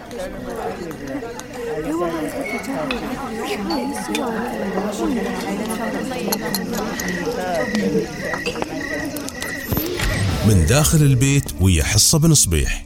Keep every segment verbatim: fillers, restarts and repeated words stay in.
من داخل البيت ويا حصة بن صبيح.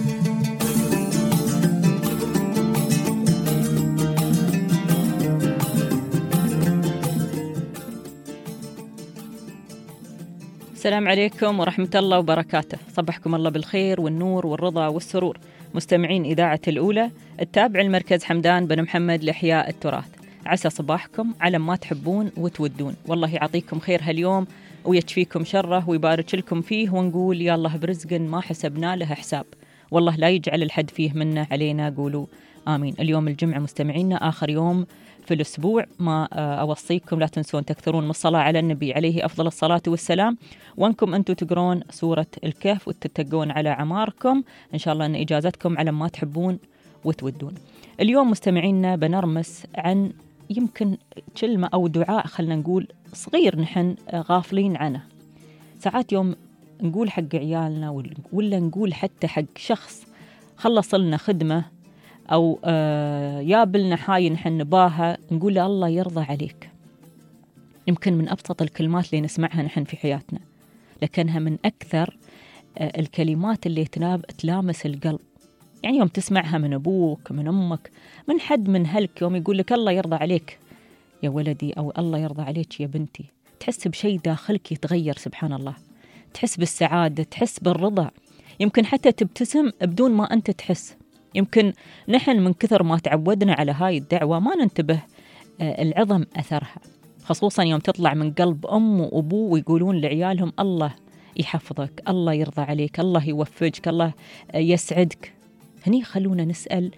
السلام عليكم ورحمة الله وبركاته. صبحكم الله بالخير والنور والرضا والسرور مستمعين إذاعة الأولى التابع المركز حمدان بن محمد لإحياء التراث. عسى صباحكم على ما تحبون وتودون، والله يعطيكم خير هاليوم ويكفيكم شره ويبارك لكم فيه، ونقول يا الله برزق ما حسبنا له حساب، والله لا يجعل الحد فيه منا علينا، قولوا آمين. اليوم الجمعة مستمعينا آخر يوم في الأسبوع، ما أوصيكم لا تنسون تكثرون من الصلاة على النبي عليه أفضل الصلاة والسلام، وأنكم أنتم تقرون سورة الكهف وتتقون على عماركم، إن شاء الله أن إجازتكم على ما تحبون وتودون. اليوم مستمعينا بنرمس عن يمكن كلمة أو دعاء خلنا نقول صغير نحن غافلين عنه. ساعات يوم نقول حق عيالنا ولا نقول حتى حق شخص خلص لنا خدمة أو آه يابلنا حاي نحن نباها، نقول له الله يرضى عليك. يمكن من أبسط الكلمات اللي نسمعها نحن في حياتنا، لكنها من أكثر آه الكلمات اللي تناب تلامس القلب. يعني يوم تسمعها من أبوك من أمك من حد من هلك، يوم يقول لك الله يرضى عليك يا ولدي أو الله يرضى عليك يا بنتي، تحس بشيء داخلك يتغير، سبحان الله، تحس بالسعادة، تحس بالرضا، يمكن حتى تبتسم بدون ما أنت تحس. يمكن نحن من كثر ما تعودنا على هاي الدعوة ما ننتبه العظم أثرها، خصوصا يوم تطلع من قلب أم وأبو ويقولون لعيالهم الله يحفظك، الله يرضى عليك، الله يوفقك، الله يسعدك. هني خلونا نسأل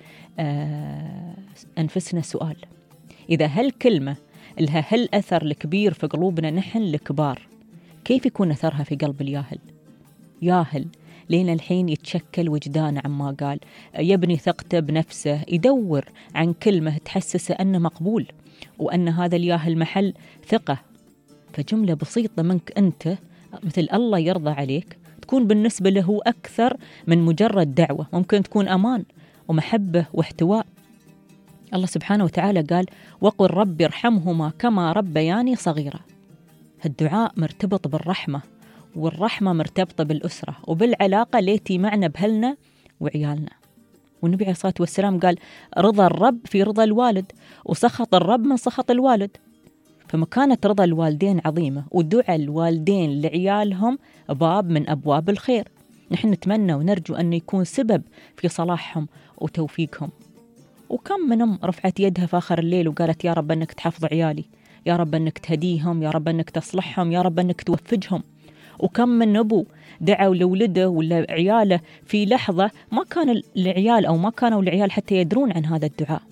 أنفسنا سؤال، إذا هالكلمة لها هالأثر الكبير في قلوبنا نحن الكبار، كيف يكون أثرها في قلب الياهل؟ ياهل لين الحين يتشكل وجدانه عما قال، يبني ثقته بنفسه، يدور عن كلمة تحسسه أنه مقبول وأن هذا الياهل محل ثقة. فجملة بسيطة منك أنت مثل الله يرضى عليك تكون بالنسبة له أكثر من مجرد دعوة، ممكن تكون أمان ومحبة واحتواء. الله سبحانه وتعالى قال وقل رب ارحمهما كما ربياني صغيرة. الدعاء مرتبط بالرحمة، والرحمة مرتبطة بالأسرة وبالعلاقة التي معنا بهلنا وعيالنا. والنبي عليه الصلاة والسلام قال رضا الرب في رضا الوالد، وسخط الرب من سخط الوالد. فمكانة رضا الوالدين عظيمة، ودعاء الوالدين لعيالهم باب من أبواب الخير. نحن نتمنى ونرجو أن يكون سبب في صلاحهم وتوفيقهم. وكم من أم رفعت يدها في آخر الليل وقالت يا رب أنك تحفظ عيالي، يا رب أنك تهديهم، يا رب أنك تصلحهم، يا رب أنك توفجهم. وكم من أبو دعوا لولده ولا عياله في لحظة ما كان العيال أو ما كانوا العيال حتى يدرون عن هذا الدعاء.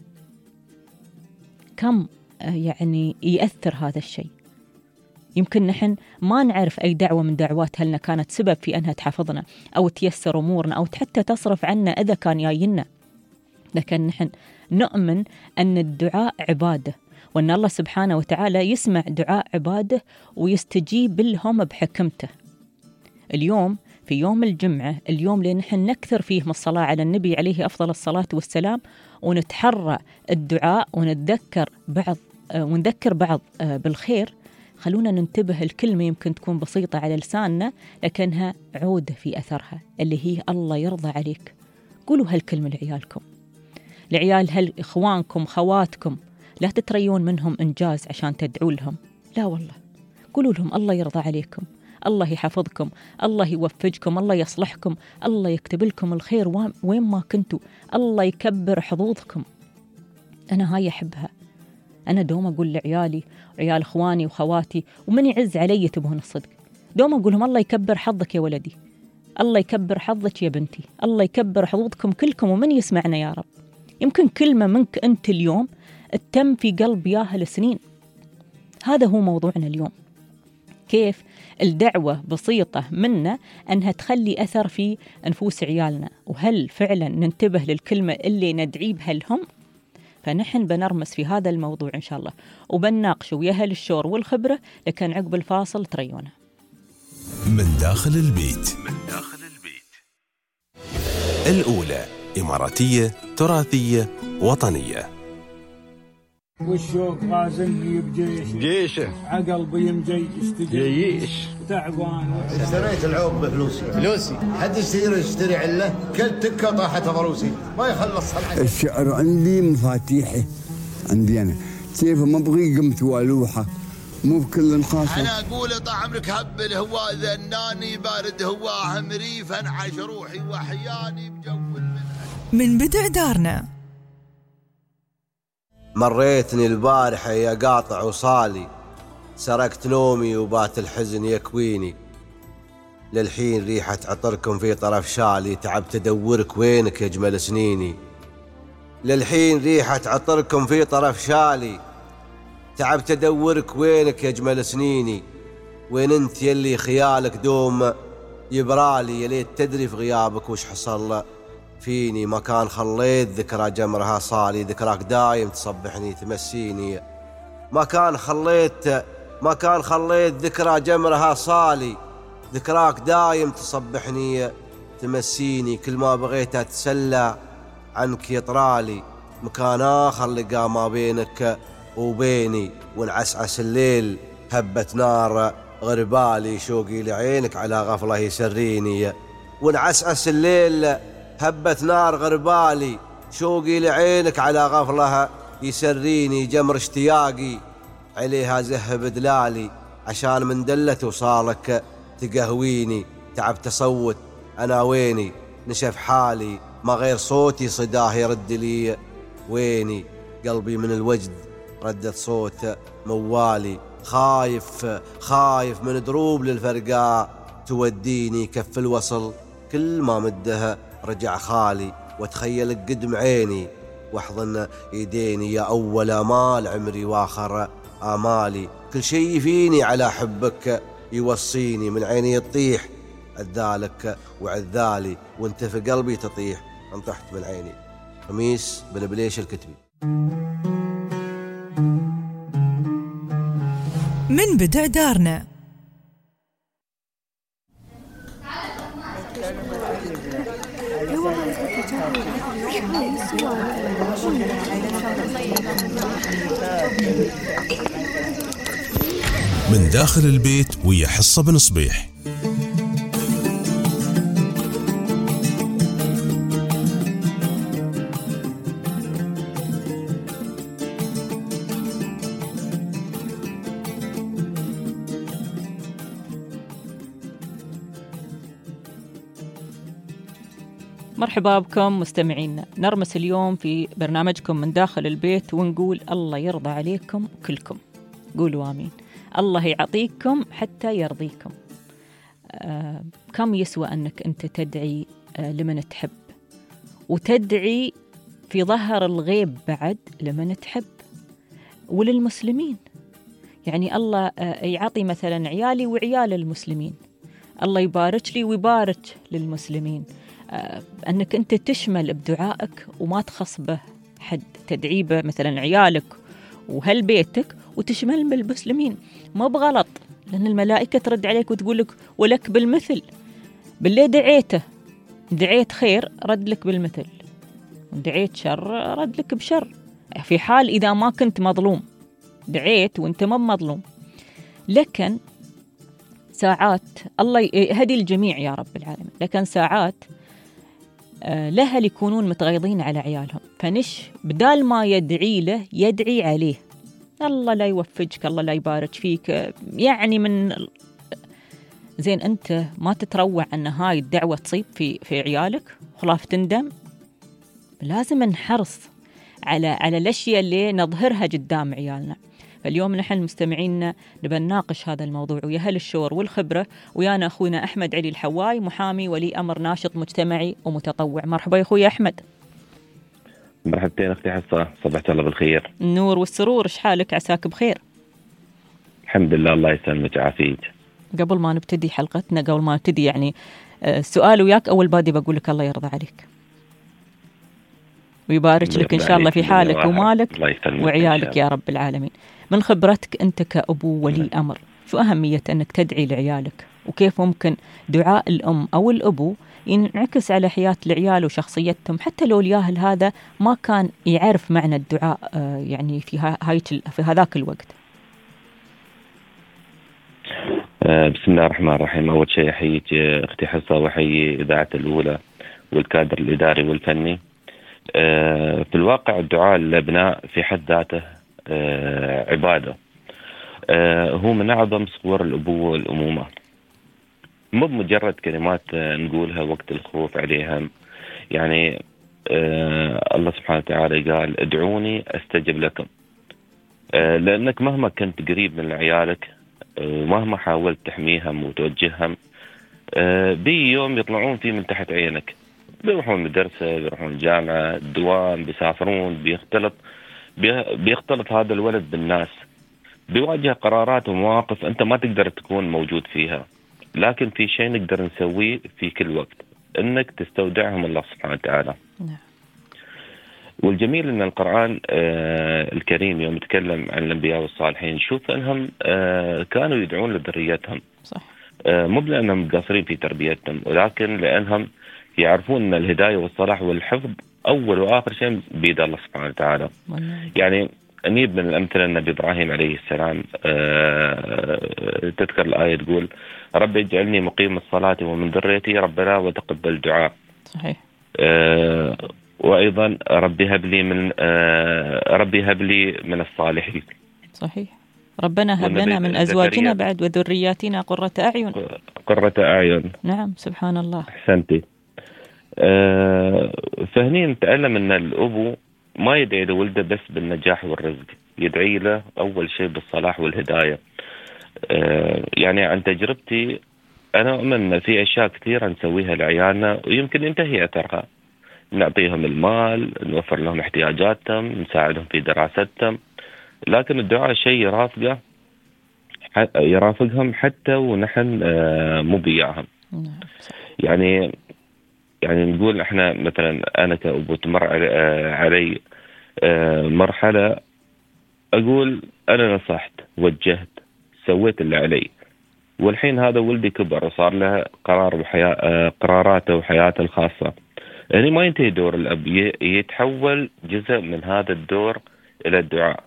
كم يعني يأثر هذا الشيء. يمكن نحن ما نعرف أي دعوة من دعوات هلنا كانت سبب في أنها تحفظنا أو تيسر أمورنا أو حتى تصرف عنا إذا كان جاينا، لكن نحن نؤمن أن الدعاء عبادة، وأن الله سبحانه وتعالى يسمع دعاء عباده ويستجيب لهم بحكمته. اليوم في يوم الجمعة، اليوم اللي نحن نكثر فيه من الصلاة على النبي عليه أفضل الصلاة والسلام، ونتحرى الدعاء ونتذكر بعض ونذكر بعض بالخير. خلونا ننتبه، الكلمة يمكن تكون بسيطة على لساننا لكنها عودة في أثرها اللي هي الله يرضى عليك. قولوا هالكلمة لعيالكم، لعيال هل إخوانكم خواتكم، لا تتريون منهم إنجاز عشان تدعوا لهم، لا والله، قولوا لهم الله يرضى عليكم، الله يحفظكم، الله يوفقكم، الله يصلحكم، الله يكتب لكم الخير وين ما كنتوا، الله يكبر حظوظكم. أنا هاي أحبها. أنا دوم أقول لعيالي وعيال إخواني وخواتي ومن يعز علي تبهون الصدق، دوم أقول لهم الله يكبر حظك يا ولدي، الله يكبر حظك يا بنتي، الله يكبر حظوظكم كلكم ومن يسمعنا يا رب. يمكن كلمة منك أنت اليوم التم في قلب ياهل سنين. هذا هو موضوعنا اليوم، كيف الدعوة بسيطة منا أنها تخلي أثر في أنفوس عيالنا، وهل فعلا ننتبه للكلمة اللي ندعي بها لهم؟ فنحن بنرمس في هذا الموضوع إن شاء الله وبنناقشه ويا أهل الشور والخبرة، لكن عقب الفاصل تريونه. من داخل البيت. من داخل البيت الأولى إماراتية تراثية وطنية. والشوق غازني بجيش جيشه عقل بيمجي جيش تعبان. اشتريت العوب بفلوسي فلوسي حد يشتري يشتري عله كل تكه طاحت ضروسي ما يخلص صنعتي. الشعر عندي مفاتيحي عندي انا كيف ما ابغي قمت والوحه مو بكل خاصه. انا اقول طال عمرك هبل هو ذناني بارد هو همريف انعش روحي واحياني بجو المنهج. من بدع دارنا مريتني البارحة يا قاطع وصالي سرقت نومي وبات الحزن يكويني. للحين ريحة عطركم في طرف شالي تعبت أدورك وينك يا جمل سنيني. للحين ريحة عطركم في طرف شالي تعبت أدورك وينك يا جمل سنيني. وين انت يلي خيالك دوم يبرالي يا ليت تدري في غيابك وش حصل فيني. مكان خليت ذكرى جمرها صالي ذكراك دايم تصبحني تمسيني. مكان خليت مكان خليت ذكرى جمرها صالي ذكراك دايم تصبحني تمسيني. كل ما بغيت أتسلى عنك يطرالي مكان آخر لقى ما بينك وبيني. ونعسعس الليل هبة نار غربالي شوقي لعينك على غفلة يسريني. ونعسعس الليل هبة نار غربالي شوقي لعينك على غفلها يسريني. جمر اشتياقي عليها زهب دلالي عشان من دلة وصالك تقهويني. تعبت أصوت أنا ويني نشف حالي ما غير صوتي صداه يرد لي ويني. قلبي من الوجد ردت صوت موالي خايف خايف من دروب للفرقاء توديني. كف الوصل كل ما مدها رجع خالي واتخيل قدم عيني واحضن ايديني. يا اول امال عمري واخر امالي كل شي فيني على حبك يوصيني. من عيني يطيح عذالك وعذالي وانت في قلبي تطيح انطحت من عيني. خميس بن بليش الكتبي. من بدع دارنا من داخل البيت ويا حصة بن صبيح. مرحبا بكم مستمعينا. نرمس اليوم في برنامجكم من داخل البيت ونقول الله يرضى عليكم كلكم. قولوا آمين. الله يعطيكم حتى يرضيكم. آه كم يسوى أنك أنت تدعي آه لمن تحب وتدعي في ظهر الغيب بعد لمن تحب وللمسلمين. يعني الله آه يعطي مثلا عيالي وعيال المسلمين. الله يبارك لي ويبارك للمسلمين. آه أنك أنت تشمل بدعائك وما تخصبه حد. تدعي به مثلا عيالك وهل بيتك وتشمل بالمسلمين ما بغلط. لأن الملائكة ترد عليك وتقول لك ولك بالمثل. باللي دعيته دعيت خير رد لك بالمثل دعيت شر رد لك بشر. في حال إذا ما كنت مظلوم دعيت وانت ما مظلوم. لكن ساعات الله يهدي الجميع يا رب العالمين. لكن ساعات لها يكونون متغيظين على عيالهم فنش بدال ما يدعي له يدعي عليه. الله لا يوفقك الله لا يبارك فيك. يعني من زين أنت ما تتروع أن هاي الدعوة تصيب في في عيالك خلاف تندم. لازم نحرص على على الأشياء اللي نظهرها قدام عيالنا. فاليوم نحن مستمعين نبى نناقش هذا الموضوع ويا أهل الشور والخبرة. ويانا أخونا أحمد علي الحواي محامي ولي أمر ناشط مجتمعي ومتطوع. مرحبا يا أخوي أحمد. مرحبتين أختي حصة صبحت الله بالخير. النور والسرور. إيش حالك عساك بخير؟ الحمد لله الله يسلمك عافيك. قبل ما نبتدي حلقتنا قبل ما نبتدي يعني السؤال وياك أول بادي بقول لك الله يرضى عليك ويبارك لك إن شاء الله في حالك ومالك وعيالك يا رب العالمين. من خبرتك أنت كأبو ولي أمر شو أهمية أنك تدعي لعيالك وكيف ممكن دعاء الأم أو الأبو ينعكس على حياة العيال وشخصيتهم، حتى لو الياهل هذا ما كان يعرف معنى الدعاء يعني في هاي في هذاك الوقت. بسم الله الرحمن الرحيم. أول شيء أحييك أختي حصة وأحيي إذاعة الأولى والكادر الإداري والفني. في الواقع الدعاء للأبناء في حد ذاته عبادة، هو من أعظم صور الأبوة والأمومة، مو بمجرد كلمات نقولها وقت الخوف عليهم. يعني الله سبحانه وتعالى قال ادعوني أستجب لكم، لأنك مهما كنت قريب من عيالك ومهما حاولت تحميهم وتوجههم، بي يوم يطلعون فيه من تحت عينك، بيروحون المدرسة، بيروحون الجامعة، الدوام، بيسافرون، بيختلط بيختلط هذا الولد بالناس، بيواجه قرارات ومواقف أنت ما تقدر تكون موجود فيها. لكن في شيء نقدر نسويه في كل وقت، إنك تستودعهم الله سبحانه وتعالى. والجميل أن القرآن آه الكريم يوم يتكلم عن الأنبياء والصالحين شوف أنهم آه كانوا يدعون لذريتهم، صح. آه مو لأنهم مقصرين في تربيتهم، ولكن لأنهم يعرفون أن الهداية والصلاح والحفظ أول وآخر شيء بيد الله سبحانه وتعالى. يعني نجيب من الأمثلة النبي إبراهيم عليه السلام، آه تذكر الآية تقول رب اجعلني مقيم الصلاة ومن ذريتي ربنا وتقبل دعاء. صحيح. آه وأيضا ربي هب لي من آه ربي هب لي من الصالحين. صحيح. ربنا هب لنا من أزواجنا بعد وذرياتنا قرة أعين. قرة أعين. نعم سبحان الله. أحسنتي. آه فهني نتعلم أن الأبو ما يدعي لولده بس بالنجاح والرزق، يدعي له أول شيء بالصلاح والهداية. آه يعني عن تجربتي أنا أؤمن أن في أشياء كثيرة نسويها لعيالنا ويمكن ينتهي أثرها، نعطيهم المال، نوفر لهم احتياجاتهم، نساعدهم في دراستهم، لكن الدعاء شيء يرافقه يرافقهم حتى ونحن آه مو بياهم. يعني يعني نقول احنا مثلا انا كأبو تمر علي مرحلة اقول انا نصحت وجهت سويت اللي علي، والحين هذا ولدي كبر وصار له قرار بحياة قراراته وحياته الخاصة. يعني ما ينتهي دور الاب، يتحول جزء من هذا الدور الى الدعاء.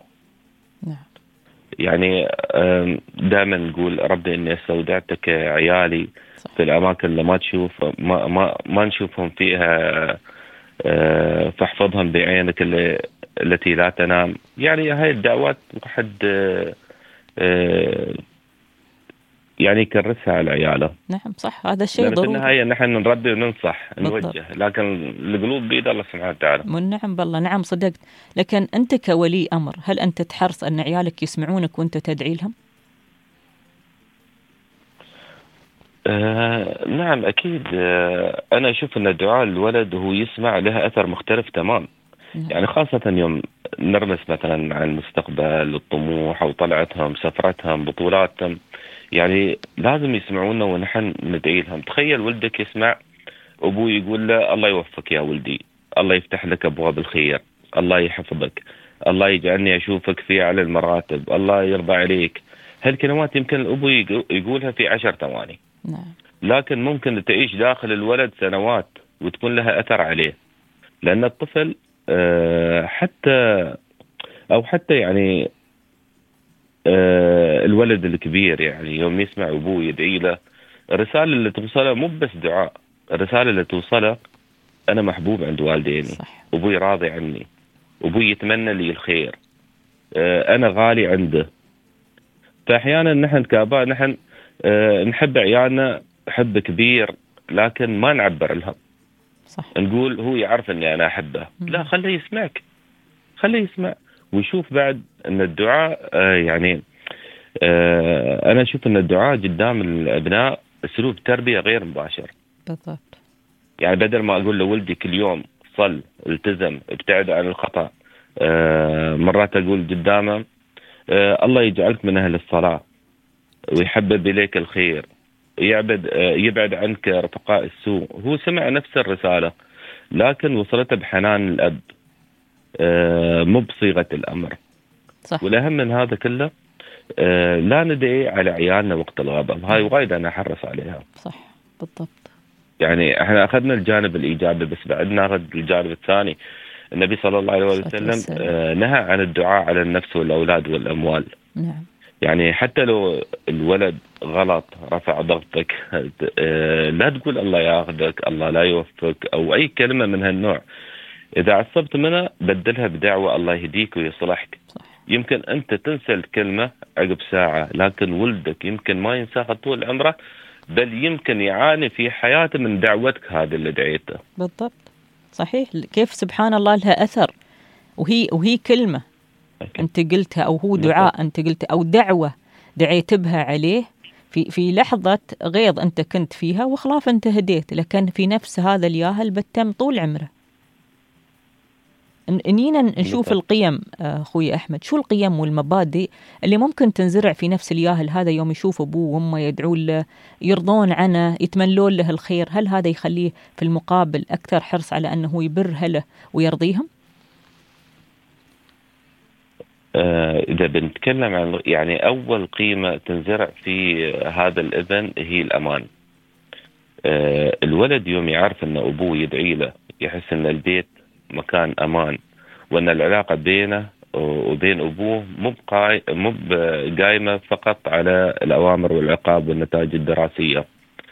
يعني دائما نقول ربي اني استودعتك عيالي في الاماكن اللي ما تشوف ما ما, ما نشوفهم فيها، فاحفظهم بعينك اللي التي لا تنام. يعني هاي الدعوات واحد يعني يكرسها على عياله. نعم صح، هذا الشيء ضروري. في النهاية نحن نربي وننصح نوجه، لكن القلوب بيد الله سبحانه وتعالى. نعم بالله، نعم صدقت. لكن أنت كولي أمر هل أنت تحرص أن عيالك يسمعونك وأنت تدعي لهم؟ آه نعم أكيد. آه أنا أشوف أن دعاء الولد وهو يسمع لها أثر مختلف تمام. نعم. يعني خاصة يوم نرمس مثلا عن المستقبل، الطموح أو طلعتهم، سفرتهم، بطولاتهم، يعني لازم يسمعونا ونحن ندعي لهم. تخيل ولدك يسمع أبوه يقول له الله يوفقك يا ولدي، الله يفتح لك أبواب الخير، الله يحفظك، الله يجعلني أشوفك في أعلى المراتب، الله يرضى عليك. هالكلمات يمكن الأبو يقولها في عشر ثواني. نعم. لكن ممكن تعيش داخل الولد سنوات وتكون لها أثر عليه، لأن الطفل أه حتى أو حتى يعني أه الولد الكبير يعني يوم يسمع أبوه يدعي له، الرسالة اللي توصله مو بس دعاء، الرسالة اللي توصله أنا محبوب عند والديني، صح. أبوي راضي عني، أبوي يتمنى لي الخير، أه أنا غالي عنده. فأحيانا نحن كآباء نحن أه نحب عيالنا حب كبير لكن ما نعبر لهم، صح. نقول هو يعرف أني أنا أحبه. م. لا، خليه يسمعك، خليه يسمع ويشوف بعد أن الدعاء أه يعني أه أنا أشوف أن الدعاء قدام الأبناء أسلوب تربية غير مباشر. بالضبط. يعني بدل ما أقول لولدي كل يوم صل، التزم، ابتعد عن الخطأ، أه مرات أقول قدامه أه الله يجعلك من أهل الصلاة ويحبب إليك الخير، يعبد أه يبعد عنك رفقاء السوء. هو سمع نفس الرسالة لكن وصلته بحنان الأب، أه مو بصيغة الأمر. صح. والأهم من هذا كله أه لا ندعي على عيالنا وقت الغضب، هاي وايد أنا أحرص عليها. صح بالضبط. يعني احنا اخذنا الجانب الايجابي، بس بعد ناخذ الجانب الثاني. النبي صلى الله عليه وسلم آه نهى عن الدعاء على النفس والاولاد والاموال. نعم. يعني حتى لو الولد غلط رفع ضغطك، آه لا تقول الله ياخذك، الله لا يوفقك، او اي كلمه من هالنوع. اذا عصبت منها بدلها بدعوه الله يهديك ويصلحك. صح. يمكن انت تنسى الكلمه عقب ساعه، لكن ولدك يمكن ما ينساها طول عمره، بل يمكن يعاني في حياته من دعوتك هذه اللي دعيته. بالضبط. صحيح. كيف سبحان الله لها أثر، وهي وهي كلمة أوكي. أنت قلتها، أو هو دعاء أنت قلتها، أو دعوة دعيت بها عليه في في لحظة غيظ أنت كنت فيها وخلاف أنت هديت، لكن في نفس هذا الياهل بتم طول عمره. نينا نشوف بالضبط. القيم أخوي أحمد، شو القيم والمبادئ اللي ممكن تنزرع في نفس الياهل هذا يوم يشوف أبوه وأمه يدعون له، يرضون عنه، يتمنون له الخير؟ هل هذا يخليه في المقابل أكثر حرص على أنه يبر أهله ويرضيهم؟ آه إذا بنتكلم عن يعني أول قيمة تنزرع في هذا الابن هي الأمان. آه الولد يوم يعرف أن أبوه يدعي له، يحس أن البيت مكان أمان، وأن العلاقة بينه وبين أبوه مو مو قايمة فقط على الأوامر والعقاب والنتائج الدراسية.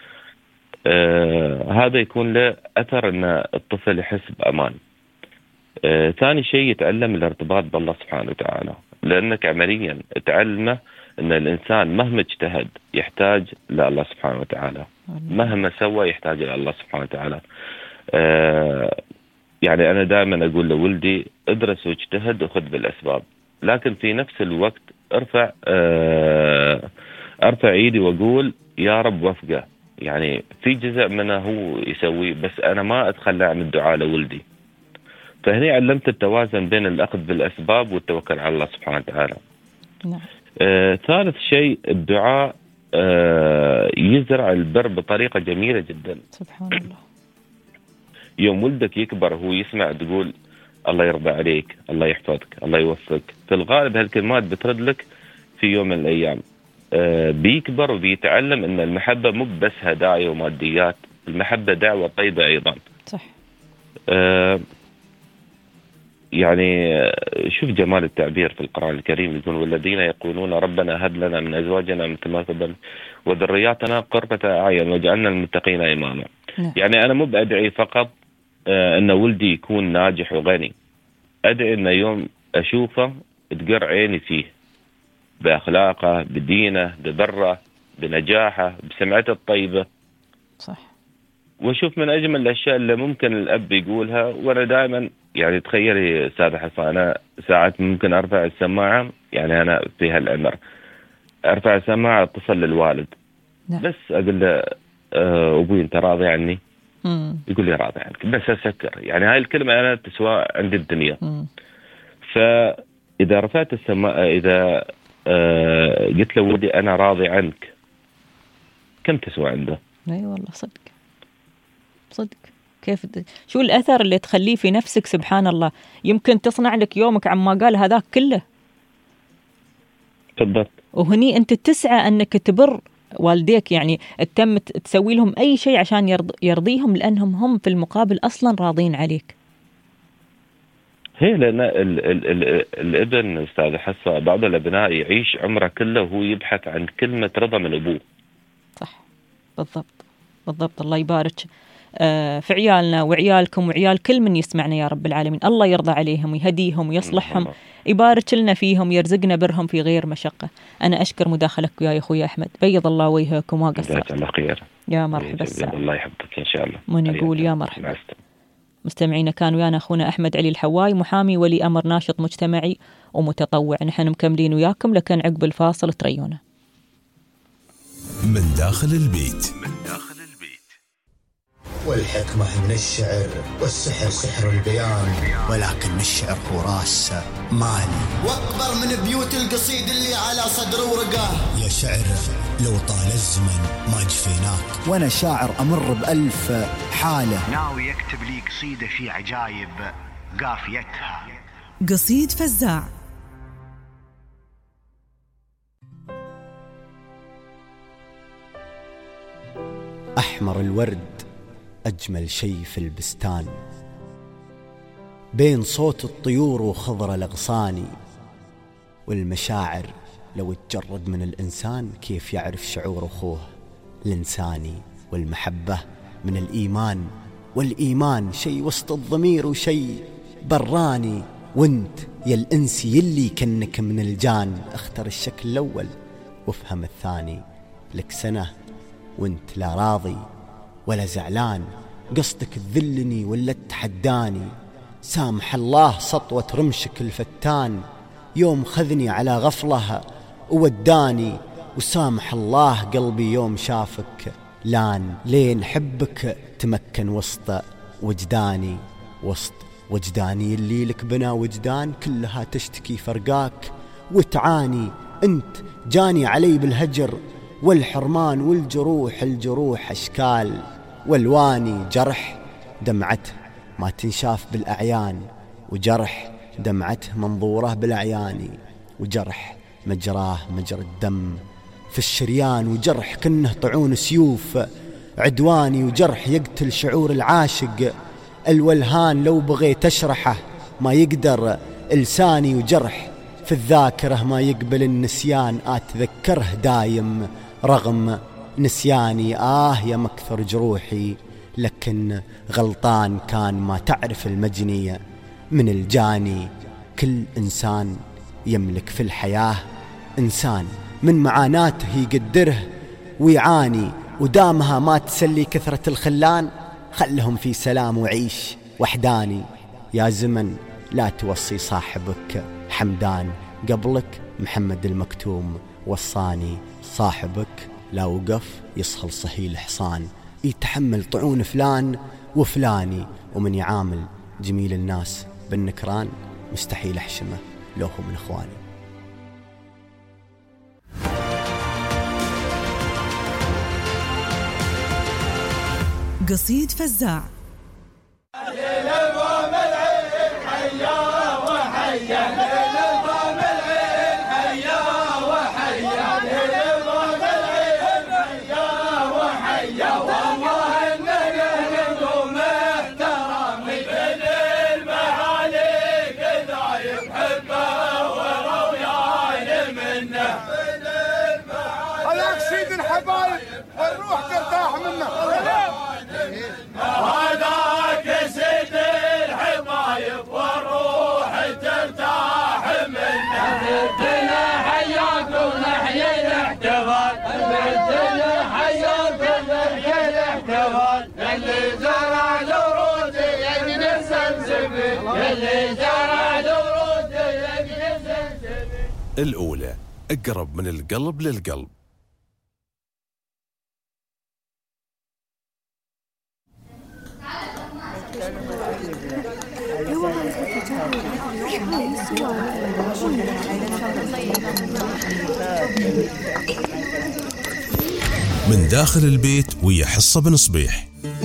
آه هذا يكون له أثر أن الطفل يحس بأمان. آه ثاني شيء يتعلم الارتباط بالله سبحانه وتعالى، لأنك عمليا تعلمه أن الإنسان مهما اجتهد يحتاج لله سبحانه وتعالى، مهما سوى يحتاج لله سبحانه وتعالى. آه يعني أنا دائما أقول لولدي ادرس واجتهد وخذ بالأسباب، لكن في نفس الوقت ارفع آه ارفع ايدي واقول يا رب وفقه. يعني في جزء منه هو يسوي، بس أنا ما أتخلى عن الدعاء لولدي. فهني علمت التوازن بين الأخذ بالأسباب والتوكل على الله سبحانه وتعالى. نعم. آه ثالث شيء الدعاء آه يزرع البر بطريقة جميلة جدا. سبحان الله. يوم ولدك يكبر هو يسمع تقول الله يرضى عليك، الله يحفظك، الله يوفقك، في الغالب هالكلمات بترد لك في يوم من الأيام. آه بيكبر وبيتعلم أن المحبة مو بس هدايا وماديات، المحبة دعوة طيبة أيضا. صح. آه يعني شوف جمال التعبير في القرآن الكريم، يقول والذين يقولون ربنا هب لنا من أزواجنا مثل ما قبل وذرياتنا قرة أعين وجعلنا المتقين إماما. نعم. يعني أنا مو بأدعي فقط آه أن ولدي يكون ناجح وغني، أدعي أن يوم أشوفه تقر عيني فيه بأخلاقه، بدينه، ببره، بنجاحه، بسمعته الطيبة. صح. وأشوف من أجمل الأشياء اللي ممكن الأب يقولها. وأنا دائما يعني تخيلي أستاذ حسن، أنا ساعات ممكن أرفع السماعة، يعني أنا في هالعمر أرفع السماعة أتصل للوالد. نعم. بس أقول له أه أبوي أنت راضي عني؟ مم. يقول لي راضي عنك، بس أسكر. يعني هاي الكلمة أنا تسوى عند الدنيا. مم. فإذا رفعت السماعة، إذا أه قلت له ودي أنا راضي عنك، كم تسوى عنده؟ أي والله صدق صدق. كيف شو الأثر اللي تخليه في نفسك؟ سبحان الله، يمكن تصنع لك يومك عما قال هذاك كله. بالضبط. وهني أنت تسعى أنك تبر والديك، يعني تم تسوي لهم أي شيء عشان يرض يرضيهم، لأنهم هم في المقابل أصلا راضين عليك. هي لأن ال ال ال الابن أستاذ حسا، بعض الأبناء يعيش عمره كله وهو يبحث عن كلمة رضا من أبوه. صح. بالضبط بالضبط. الله يبارك في عيالنا وعيالكم وعيال كل من يسمعنا يا رب العالمين. الله يرضى عليهم ويهديهم ويصلحهم، يبارك لنا فيهم، يرزقنا برهم في غير مشقة. أنا أشكر مداخلك يا أخوي أحمد، بيض الله وجهكم وقصرت. الله خير. يا مرحبا السلام. الله يحفظك إن شاء الله. من يقول يا مرحبا. مستمعينا كان ويانا أخونا أحمد علي الحواي، محامي ولي أمر ناشط مجتمعي ومتطوع. نحن مكملين وياكم، لكن عقب الفاصل تريونا. من داخل البيت. من داخل البيت. والحكمة من الشعر والسحر سحر البيان، ولكن الشعر هو راس مالي واكبر من بيوت القصيد اللي على صدر ورقه. يا شعر لو طال الزمن ما جفيناك، وانا شاعر امر بألف حالة، ناوي يكتب لي قصيدة في عجايب قافيتها. قصيد فزاع. أحمر الورد أجمل شي في البستان، بين صوت الطيور وخضر الأغصان. والمشاعر لو تجرد من الإنسان كيف يعرف شعور أخوه الإنساني. والمحبة من الإيمان، والإيمان شي وسط الضمير وشي براني. وانت يا الإنسي يلي كنك من الجان، اختر الشكل الأول وافهم الثاني. لك سنة وانت لا راضي ولا زعلان، قصدك تذلني ولا تحداني. سامح الله سطوة رمشك الفتان، يوم خذني على غفلة ووداني. وسامح الله قلبي يوم شافك لان، لين حبك تمكن وسط وجداني. وسط وجداني اللي لك بنا وجدان، كلها تشتكي فرقاك وتعاني. انت جاني علي بالهجر والحرمان، والجروح الجروح أشكال والواني. جرح دمعته ما تنشاف بالأعيان، وجرح دمعته منظوره بالأعيان. وجرح مجراه مجرى الدم في الشريان، وجرح كنه طعون سيوف عدواني. وجرح يقتل شعور العاشق الولهان، لو بغيت أشرحه ما يقدر لساني. وجرح في الذاكرة ما يقبل النسيان، أتذكره دايم رغم نسياني. آه يا مكثر جروحي، لكن غلطان كان ما تعرف المجنية من الجاني. كل إنسان يملك في الحياة إنسان من معاناته يقدره ويعاني. ودامها ما تسلي كثرة الخلان، خلهم في سلام وعيش وحداني. يا زمن لا توصي صاحبك حمدان، قبلك محمد المكتوم وصاني. صاحبك لا وقف يصهل صهيل حصان، يتحمل طعون فلان وفلاني. ومن يعامل جميل الناس بالنكران، مستحيل أحشمه لو هو من إخواني. قصيد فزاع. الأولى أقرب من القلب للقلب. من داخل البيت ويا حصة بن صبيح.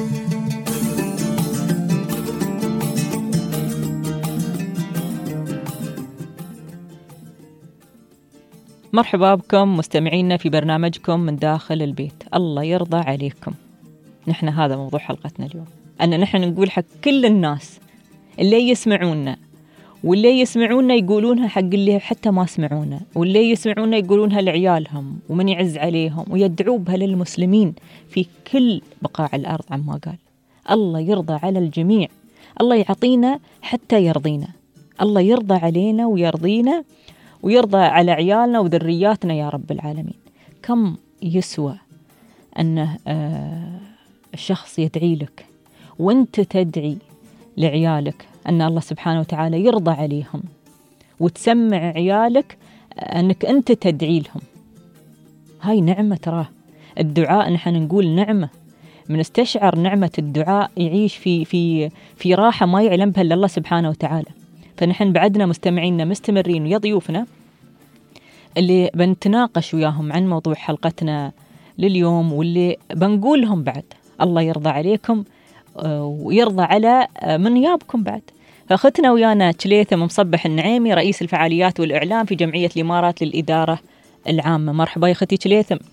مرحبا بكم مستمعينا في برنامجكم من داخل البيت. الله يرضى عليكم. نحن هذا موضوع حلقتنا اليوم، أن نحن نقول حق كل الناس اللي يسمعونا، واللي يسمعونا يقولونها حق اللي حتى ما سمعونا، واللي يسمعونا يقولونها لعيالهم ومن يعز عليهم، ويدعوا بها للمسلمين في كل بقاع الأرض. عما قال الله يرضى على الجميع، الله يعطينا حتى يرضينا، الله يرضى علينا ويرضينا ويرضى على عيالنا وذرياتنا يا رب العالمين. كم يسوى أنه آه الشخص يدعي لك وانت تدعي لعيالك أن الله سبحانه وتعالى يرضى عليهم، وتسمع عيالك أنك أنت تدعي لهم. هاي نعمة، تراه الدعاء نحن نقول نعمة. من استشعر نعمة الدعاء يعيش في في في راحة ما يعلم بها إلا الله سبحانه وتعالى. فنحن بعدنا مستمعينا مستمرين ويا ضيوفنا اللي بنتناقش وياهم عن موضوع حلقتنا لليوم، واللي بنقول لهم بعد الله يرضى عليكم ويرضى على من يابكم بعد. فأختنا ويانا تشليثم مصبح النعيمي، رئيس الفعاليات والإعلام في جمعية الإمارات للإدارة العامة. مرحبا يا أختي تشليثم.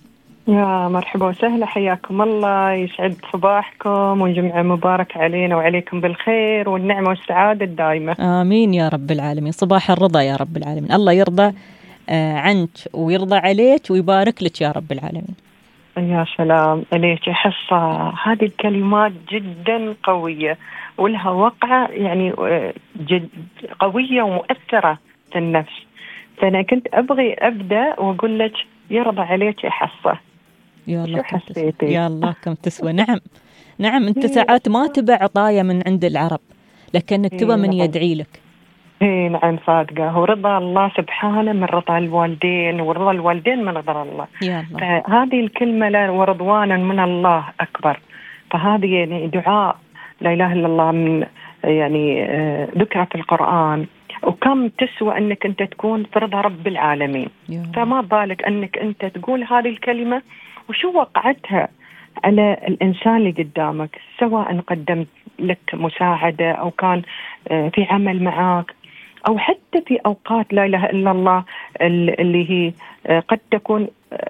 يا مرحبا وسهلا، حياكم الله، يسعد صباحكم وجمعة مبارك علينا وعليكم بالخير والنعمة والسعادة الدائمة. آمين يا رب العالمين. صباح الرضا يا رب العالمين. الله يرضى عنك ويرضى عليك ويبارك لك يا رب العالمين. يا سلام عليك يا حصة، هذه الكلمات جدا قوية ولها وقعة يعني جد قوية ومؤثرة في النفس. فأنا كنت أبغي أبدأ وأقول لك يرضى عليك يا حصة. يا الله كم تسوى. يا الله كم تسوى. نعم نعم، أنت ساعات ما تبع عطايا من عند العرب لكنك تبى من يدعي لك. اي نعم صادقة، ورضا الله سبحانه من رضا الوالدين ورضا الوالدين من رضا الله. فهذه الكلمة لا ورضوانا من الله أكبر. فهذه يعني دعاء لا إله إلا الله من يعني ذكرى في القرآن، وكم تسوى أنك أنت تكون في رضا رب العالمين. فما بالك أنك أنت تقول هذه الكلمة وشو وقعتها على الإنسان اللي قدامك، سواء قدمت لك مساعدة أو كان في عمل معك أو حتى في أوقات لا إله إلا الله اللي هي قد تكون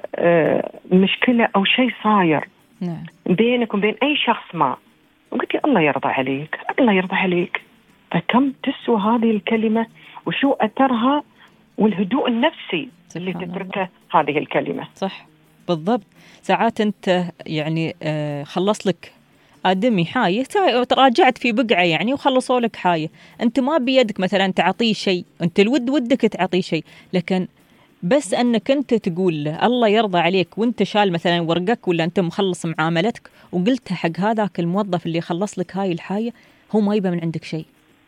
مشكلة أو شيء صاير نعم. بينك وبين أي شخص ما، وقلت الله يرضى عليك الله يرضى عليك. فكم تسوى هذه الكلمة وشو أثرها والهدوء النفسي اللي تتركه هذه الكلمة. صح بالضبط. ساعات أنت يعني خلص لك آدمي حاية، تراجعت في بقعة يعني وخلصوا لك حاية، أنت ما بيدك مثلا تعطيه شيء، أنت الود ودك تعطيه شيء، لكن بس أنك أنت تقول له الله يرضى عليك وأنت شال مثلا ورقك ولا أنت مخلص معاملتك وقلتها حق هذاك الموظف اللي خلص لك هاي الحاية، هو ما يبى من عندك شيء.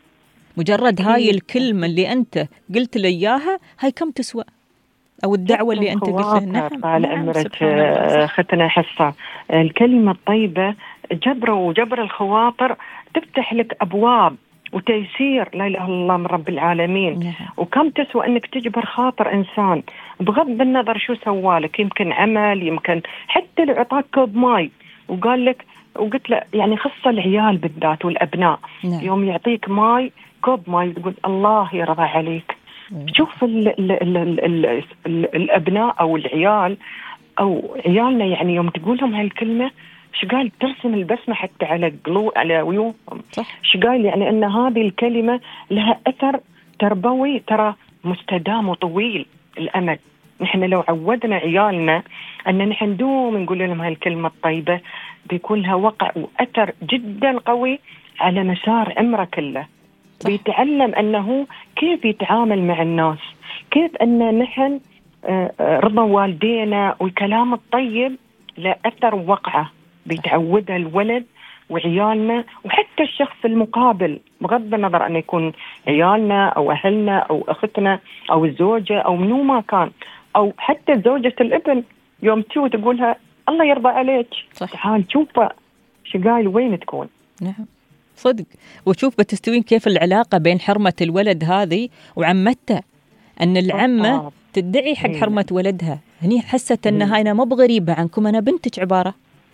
مجرد هاي الكلمة اللي أنت قلت له إياها هاي كم تسوى، أو الدعوة اللي أنت قلت لها. نعم طال عمرك ختنا حصة. الكلمة الطيبة جبر وجبر الخواطر تفتح لك أبواب وتيسير لا إله إلا الله من رب العالمين. نعم. وكم تسوى أنك تجبر خاطر إنسان بغض النظر شو سوالك، يمكن عمل، يمكن حتى لو أعطاك كوب ماي وقال لك وقلت له يعني خصة العيال بالذات والأبناء. نعم. يوم يعطيك ماي كوب ماي تقول الله يرضى عليك. شوف ال ال ال ال ال ال الأبناء أو العيال أو عيالنا يعني يوم تقول لهم هالكلمة شو قال ترسم البسمة حتى على قلو على ويوهم. شو قال يعني أن هذه الكلمة لها أثر تربوي ترى مستدام وطويل الأمد. نحن لو عودنا عيالنا أن نحن ندوم نقول لهم هالكلمة الطيبة بيكون لها وقع وأثر جدا قوي على مسار عمره كله. صح. بيتعلم أنه كيف يتعامل مع الناس، كيف أن نحن رضا والدينا والكلام الطيب لا أثر وقعه بيتعودها الولد وعيالنا وحتى الشخص المقابل بغض النظر أن يكون عيالنا أو أهلنا أو أختنا أو الزوجة أو منو ما كان، أو حتى زوجة الابن يوم تشوف تقولها الله يرضى عليك. صح. تعال شوفه شو قايل وين تكون. نعم صدق. وشوف بتستوين كيف العلاقة بين حرمة الولد هذه وعمته، أن العمة تدعي حق حرمة ولدها، هني حست أنها أنا ما بغريبة عنكم، أنا بنتك عبارة.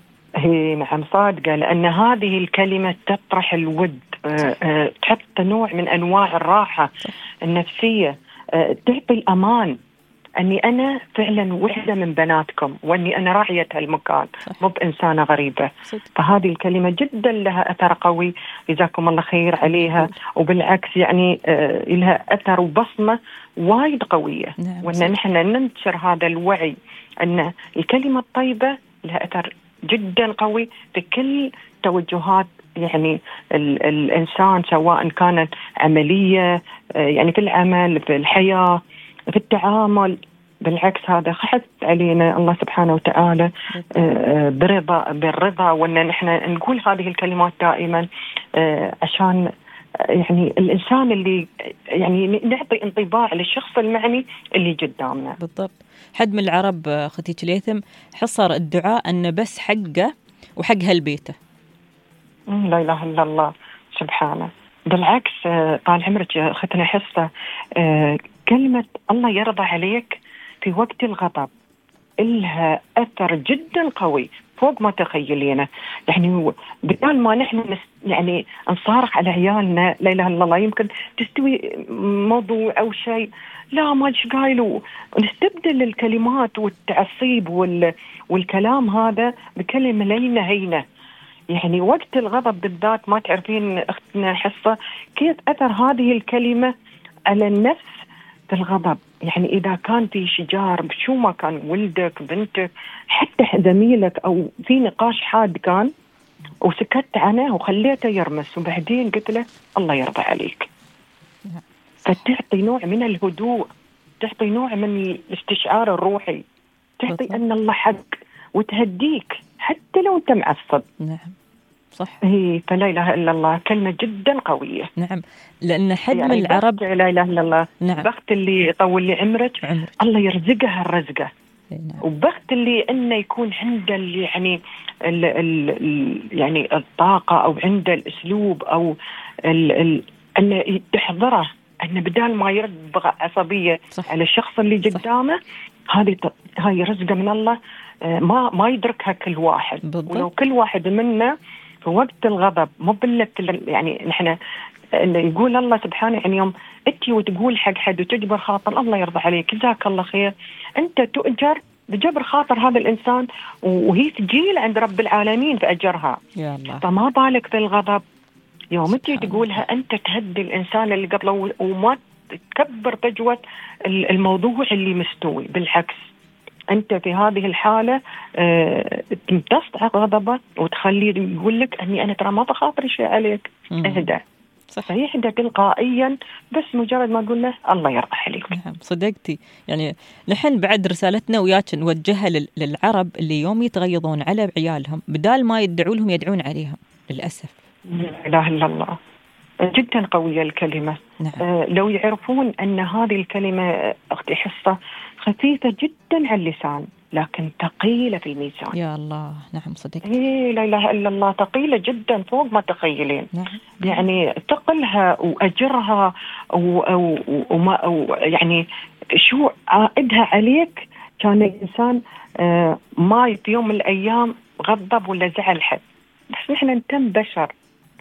هي نعم صادقة، لأن هذه الكلمة تطرح الود، أه أه تحط نوع من أنواع الراحة النفسية، أه تعطي الأمان أني أنا فعلا وحدة من بناتكم وأني أنا راعية هالمكان مو بإنسانة غريبة. صدق. فهذه الكلمة جدا لها أثر قوي، جزاكم الله خير عليها. وبالعكس يعني آه لها أثر وبصمة وايد قوية. نعم. وأن نحن ننشر هذا الوعي أن الكلمة الطيبة لها أثر جدا قوي في كل توجهات يعني ال الإنسان، سواء كانت عملية آه يعني في العمل، في الحياة، في التعامل. بالعكس هذا حث علينا الله سبحانه وتعالى برضا بالرضا، وأن نحن نقول هذه الكلمات دائما عشان يعني الإنسان اللي يعني نعطي انطباع للشخص المعني اللي قدامنا. بالضبط. حد من العرب أختي ليثم حصر الدعاء أن بس حقه وحق هالبيته. لا إله إلا الله سبحانه. بالعكس طال عمرك أختنا حصة كلمة الله يرضى عليك في وقت الغضب إلها أثر جدا قوي فوق ما تخيلينه. يعني بدال ما نحن يعني نصارخ على عيالنا لا إله إلا الله يمكن تستوي موضوع أو شيء، لا ما إيش قايلوا، ونستبدل الكلمات والتعصيب وال والكلام هذا بكلمة لينة هينة. يعني وقت الغضب بالذات ما تعرفين أختنا حصة كيف أثر هذه الكلمة على النفس في الغضب. يعني إذا كان في شجار شو ما كان ولدك بنتك حتى زميلك أو في نقاش حاد كان وسكت عنه وخليته يرمس وبعدين قلت له الله يرضى عليك، فتعطي نوع من الهدوء، تعطي نوع من الاستشعار الروحي، تعطي أن الله حق وتهديك حتى لو أنت معصب. نعم صح. هي فلا إله إلا الله كلمة جدا قوية. نعم لأن حد يعني من العرب لا إله إلا الله. نعم. بخت اللي يطول لي عمرك عمر. الله يرزقها الرزقة. نعم. وبخت اللي إنه يكون عنده يعني ال ال يعني الطاقة أو عنده الأسلوب أو ال ال إنه تحضره إنه بدال ما يرد عصبية صح. على الشخص اللي قدامه. هذه هاي رزقة من الله ما ما يدركها كل واحد. بالضبط. ولو كل واحد منا في وقت الغضب مو باللت يعني نحن اللي يقول الله سبحانه يعني يوم أنتي وتقول حق حد وتجبر خاطر الله يرضى عليك جزاك الله خير، أنت تؤجر بجبر خاطر هذا الإنسان وهي ثقيلة عند رب العالمين في أجرها. يا الله. فما بالك في الغضب يوم أنتي تقولها أنت تهدي الإنسان اللي قبله وما تكبر فجوة الموضوع اللي مستوي. بالعكس أنت في هذه الحالة أه تمتص غضبه وتخليه يقول لك أني أنا ترى ما بخاطر شيء عليك. اهدى. صحيح ده تلقائيا بس مجرد ما أقول له الله يرضى عليك. نعم صدقتي. يعني نحن بعد رسالتنا وياك نوجهها للعرب اللي يوم يتغيظون على عيالهم بدال ما يدعوا لهم يدعون عليهم للأسف. لا إله إلا الله جدا قوية الكلمة. نعم. آه لو يعرفون أن هذه الكلمة أختي حصة خفيفة جدا على اللسان لكن ثقيلة في الميزان. يا الله. نعم صدقت. إيه لا إله إلا الله ثقيلة جدا فوق ما تخيلين. نعم. يعني ثقلها وأجرها أو أو وما أو يعني شو عائدها عليك كان الإنسان آه ما في يوم من الأيام غضب ولا زعل حد، بس نحن نتم بشر.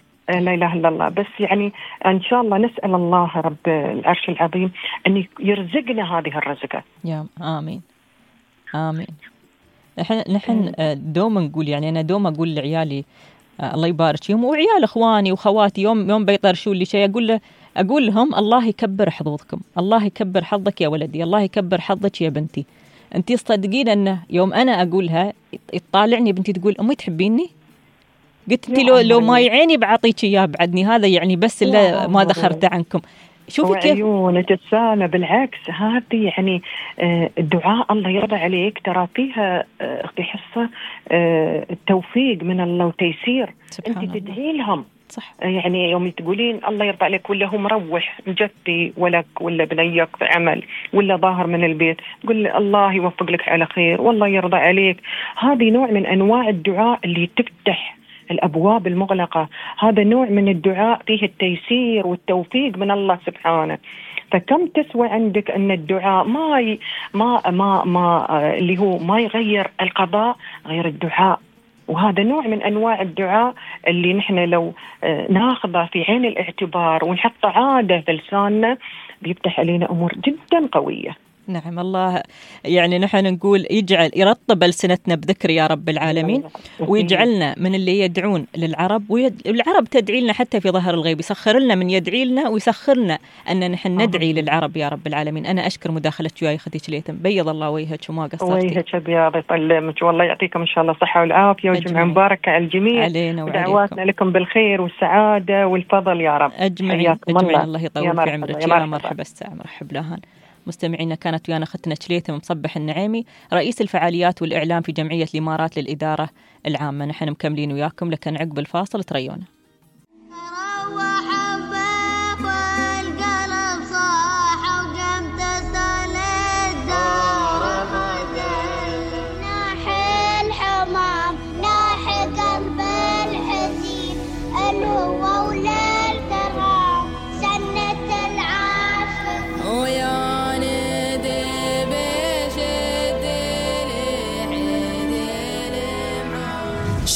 لا إله إلا الله. بس يعني إن شاء الله نسأل الله رب العرش العظيم أن يرزقنا هذه الرزقة. يا آمين آمين. نحن نحن دوما نقول يعني أنا دوما أقول لعيالي الله يبارك يوم وعيال إخواني وخواتي يوم يوم بيطرشوا لي شيء أقول له أقول لهم الله يكبر حظوظكم، الله يكبر حظك يا ولدي، الله يكبر حظك يا بنتي. أنتي صدقين أنه يوم أنا أقولها يطالعني بنتي تقول أمي تحبيني؟ قلت انت لو لو ما يعيني بعطيك اياه بعدني هذا يعني بس اللي ما ذخرته عنكم. شوفي كيف عيونك السالة. بالعكس هذه يعني الدعاء الله يرضى عليك ترى فيها اختي حصة التوفيق من الله وتيسير. انت تدعي لهم صح. يعني يوم تقولين الله يرضى عليك ولا هو مروح جدي ولك ولا بنيك في عمل ولا ظاهر من البيت قل الله يوفق لك على خير والله يرضى عليك. هذه نوع من انواع الدعاء اللي تفتح الأبواب المغلقة. هذا نوع من الدعاء فيه التيسير والتوفيق من الله سبحانه. فكم تسوى عندك أن الدعاء ما ي... ما ما ما اللي هو ما يغير القضاء غير الدعاء. وهذا نوع من أنواع الدعاء اللي نحن لو ناخذه في عين الاعتبار ونحط عادة في لساننا بيفتح علينا أمور جدا قوية. نعم الله يعني نحن نقول يجعل يرطب ألسنتنا بذكر يا رب العالمين ويجعلنا من اللي يدعون للعرب والعرب تدعي لنا حتى في ظهر الغيب، يسخر لنا من يدعي لنا ويسخرنا أن نحن ندعي للعرب يا رب العالمين. أنا أشكر مداخلتك وياي خديج ليثم، بيض الله وجهك وما قصرتي. وجهك بياض يطلمك والله يعطيكم إن شاء الله الصحة والعافية وجمعة مباركة على الجميع علينا ودعواتنا لكم بالخير والسعادة والفضل يا رب. أجمعين أجمعين. الله يطول في عمرك. يا مرحبا الساعة مرحب لهان. مستمعينا كانت ويانا أختنا ليثم مصبح النعيمي رئيس الفعاليات والإعلام في جمعية الإمارات للإدارة العامة. نحن مكملين وياكم لكن عقب الفاصل تريونا.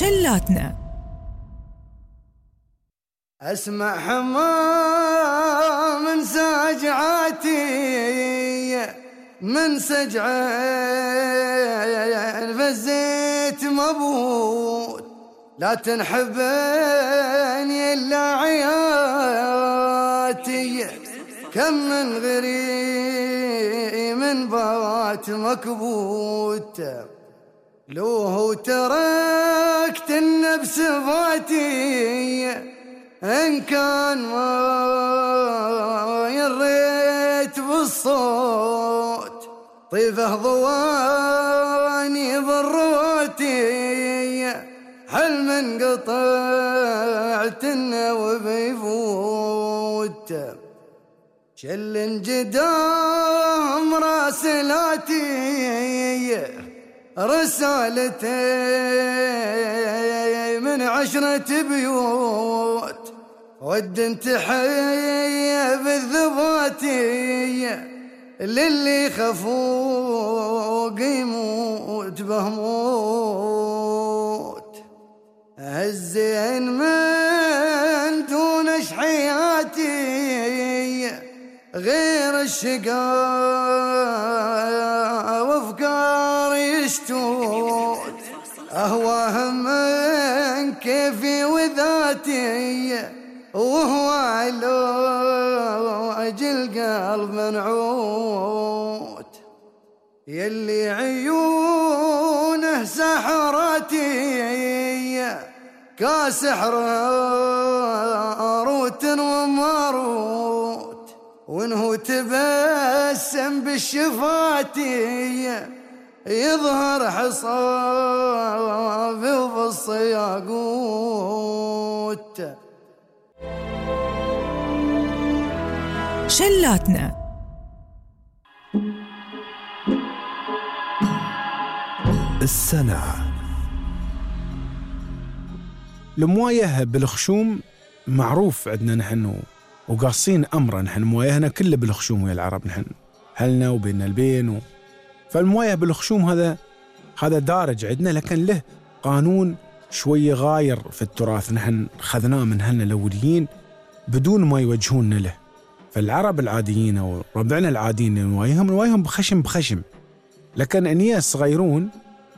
شلاتنا. أسمع حمام من سجعاتي من سجع فزيت مبوت لا تنحبني إلا عياتي كم من غري من بات مكبوت لو هو تركت النفس فاتي إن كان ما يريت بالصوت طيفه ضواني ضروتي حل من قطعت النوب يفوت شل جدام راسلاتي رسالتي من عشرة بيوت ود تحية بالذباتي للي خفوق يموت بهموت الزين من دونش حياتي غير الشقاء وافكار يشتوت اهواه من كيفي وذاتي وهو علاج القلب منعوت يلي عيونه سحراتي كاسحر روت وماروت وانه تبسم بالشفاتي يظهر حصافي وبالصياقوت شلاتنا. السنة. الموايه بالخشوم معروف عندنا نحن وقاصين أمره نحن موايهنا كله بالخشوم ويا العرب نحن هلنا وبيننا البين و... فالموايه بالخشوم هذا هذا دارج عندنا لكن له قانون شوي غاير في التراث نحن خذناه من هلنا الأوليين بدون ما يوجهون له. فالعرب العاديين أو ربعنا العاديين نوايهم نوايهم بخشم بخشم لكن أنيا الصغيرون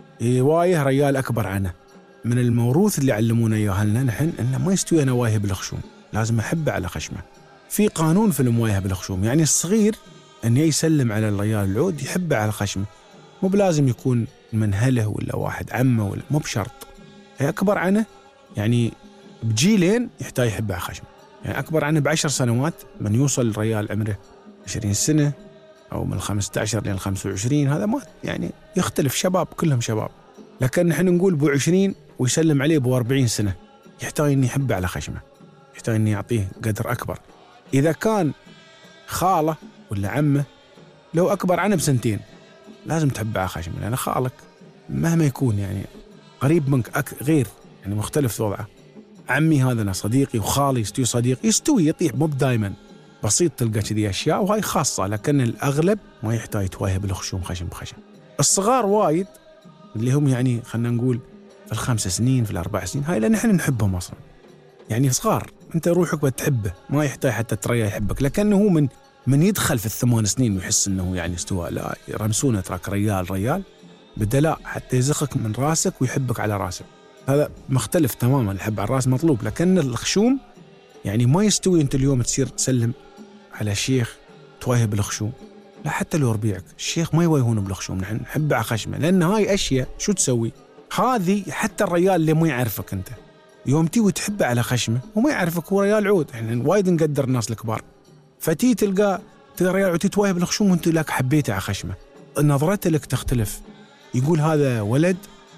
يوايه ريال أكبر عنه. من الموروث اللي علمونا إياه لنا نحن إنه ما يستوي أنا وايه بالخشوم لازم أحبه على خشمه. في قانون في الموايه بالخشوم يعني الصغير أن يسلم على الريال العود يحبه على خشمه مو بلازم يكون من هله ولا واحد عمه ولا مو بشرط. هي أكبر عنه يعني بجيلين يحتاج يحبه على خشمه يعني أكبر عنه بعشر سنوات من يوصل الريال عمره عشرين سنة أو من خمسة عشر لين خمسة وعشرين هذا ما يعني يختلف شباب كلهم شباب لكن نحن نقول بو عشرين ويسلم عليه بو أربعين سنة يحتاج أن يحبه على خشمه يحتاج أن يعطيه قدر أكبر. إذا كان خاله ولا عمه لو أكبر عنه بسنتين لازم تحبه على خشمه لأن خالك مهما يكون يعني قريب منك أك غير يعني مختلف وضعه. عمي هذا أنا صديقي وخالي يستوي صديق يستوي يطيح مو دائما بسيط تلقى كذي أشياء وهاي خاصة لكن الأغلب ما يحتاج يتواهي بالخشوم خشم بخشم. الصغار وايد اللي هم يعني خلنا نقول في الخمس سنين في الأربع سنين هاي لأن نحن نحبهم أصلا يعني صغار أنت روحك بتحبه ما يحتاج حتى تريه يحبك لكنه هو من من يدخل في الثمان سنين ويحس أنه يعني استوى لا رمسونه تراك ريال ريال بدأ لا حتى يزخك من راسك ويحبك على راسك. هذا مختلف تماما الحب على الراس مطلوب لكن الخشوم يعني ما يستوي أنت اليوم تصير تسلم على شيخ توايه بالخشوم لا حتى لو ربيعك الشيخ ما يوايهون بالخشوم نحن نحب على خشمه لأن هاي أشياء شو تسوي هذه حتى الريال اللي ما يعرفك أنت يوم تيجي تحبه على خشمه وما يعرفك هو ريال عود احنا وايد نقدر الناس الكبار فتي تلقى تلقى ريال عود تتوايه بالخشوم وانت لك حبيته على خشمه نظرته لك تختلف يقول هذا ولد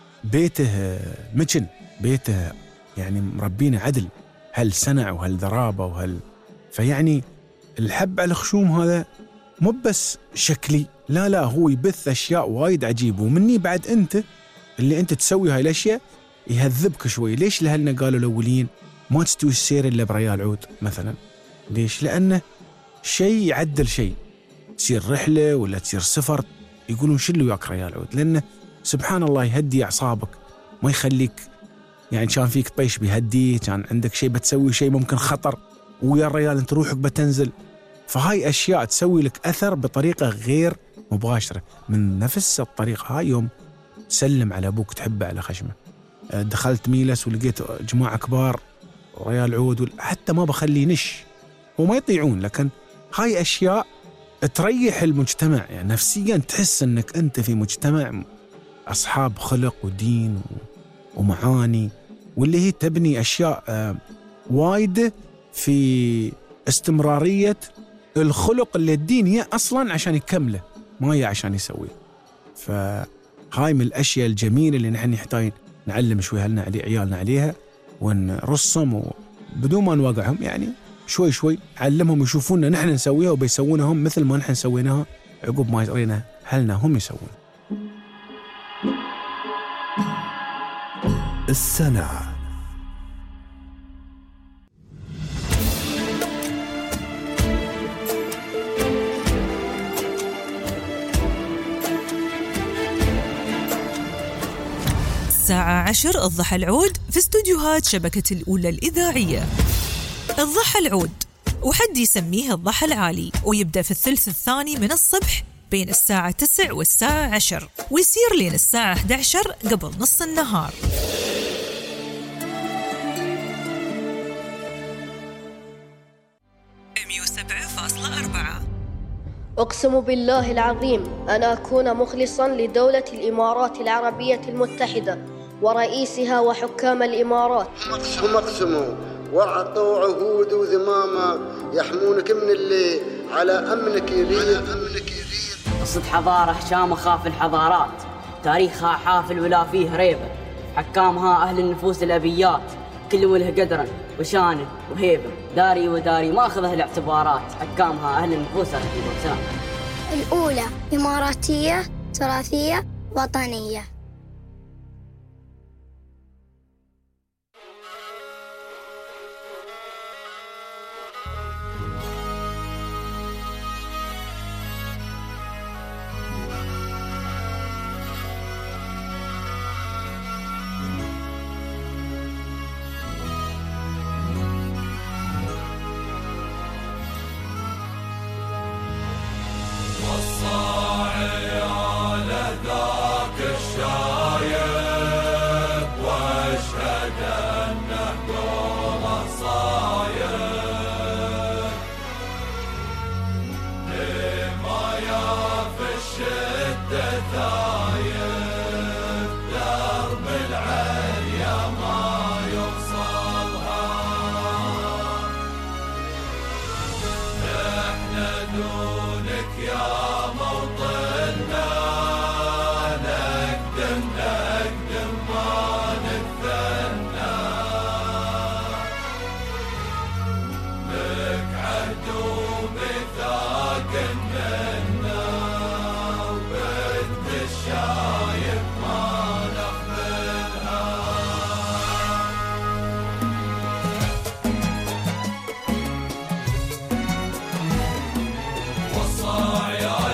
بيته متن بيته يعني مربينه عدل هل سنع وهل ذرابة وهل فيعني الحب على الخشوم هذا مو بس شكلي لا لا هو يبث أشياء وايد عجيبة ومني بعد أنت اللي أنت تسوي هاي الأشياء يهذبك شوي. ليش لهلنا قالوا الأولين ما تستوي السير إلا بريال عود مثلا ليش لأنه شيء يعدل شيء تصير رحلة ولا تصير سفر يقولون شلوا وياك ريال عود لأنه سبحان الله يهدي أعصابك ما يخليك يعني كان فيك طيش بيهديه، كان عندك شيء بتسوي شيء ممكن خطر ويا الرجال أنت روحك بتنزل. فهاي أشياء تسوي لك أثر بطريقة غير مباشرة. من نفس الطريقة هاي يوم سلم على أبوك تحبه على خشمه، دخلت ميلس ولقيت جماعة كبار ريال عود حتى ما بخلي نش وما يطيعون، لكن هاي أشياء تريح المجتمع، يعني نفسيا تحس أنك أنت في مجتمع أصحاب خلق ودين ومعاني، واللي هي تبني أشياء وايدة في استمرارية الخلق اللي الدين هي أصلا عشان يكمله ما هي عشان يسويه. فهاي من الأشياء الجميلة اللي نحن نحتاج نعلم شوي هلنا علي عيالنا عليها ونرسم بدون ما نوقعهم، يعني شوي شوي علمهم يشوفونا نحن نسويها وبيسوونهم مثل ما نحن سويناها عقب ما يصيرنا هلنا هم يسوون. السنة الساعة عشر الضحى العود في استوديوهات شبكة الأولى الإذاعية. الضحى العود وحد يسميه الضحى العالي، ويبدأ في الثلث الثاني من الصبح بين الساعة تسع والساعة عشر، ويصير لين الساعة أحد عشر قبل نص النهار. مية وسبعة فاصلة أربعة. أقسم بالله العظيم أن أكون مخلصا لدولة الإمارات العربية المتحدة ورئيسها وحكام الإمارات. هم اقسموا وأعطوا عهود وذمامة يحمونك من اللي على أمنك يريد. قصة حضارة شامخة في الحضارات، تاريخها حافل ولا فيه ريبة، حكامها أهل النفوس الأبيات، كل وله قدرا وشانه وهيبة، داري وداري ما أخذها الاعتبارات، حكامها أهل النفوس الأبيات. الأولى إماراتية تراثية وطنية. والصاع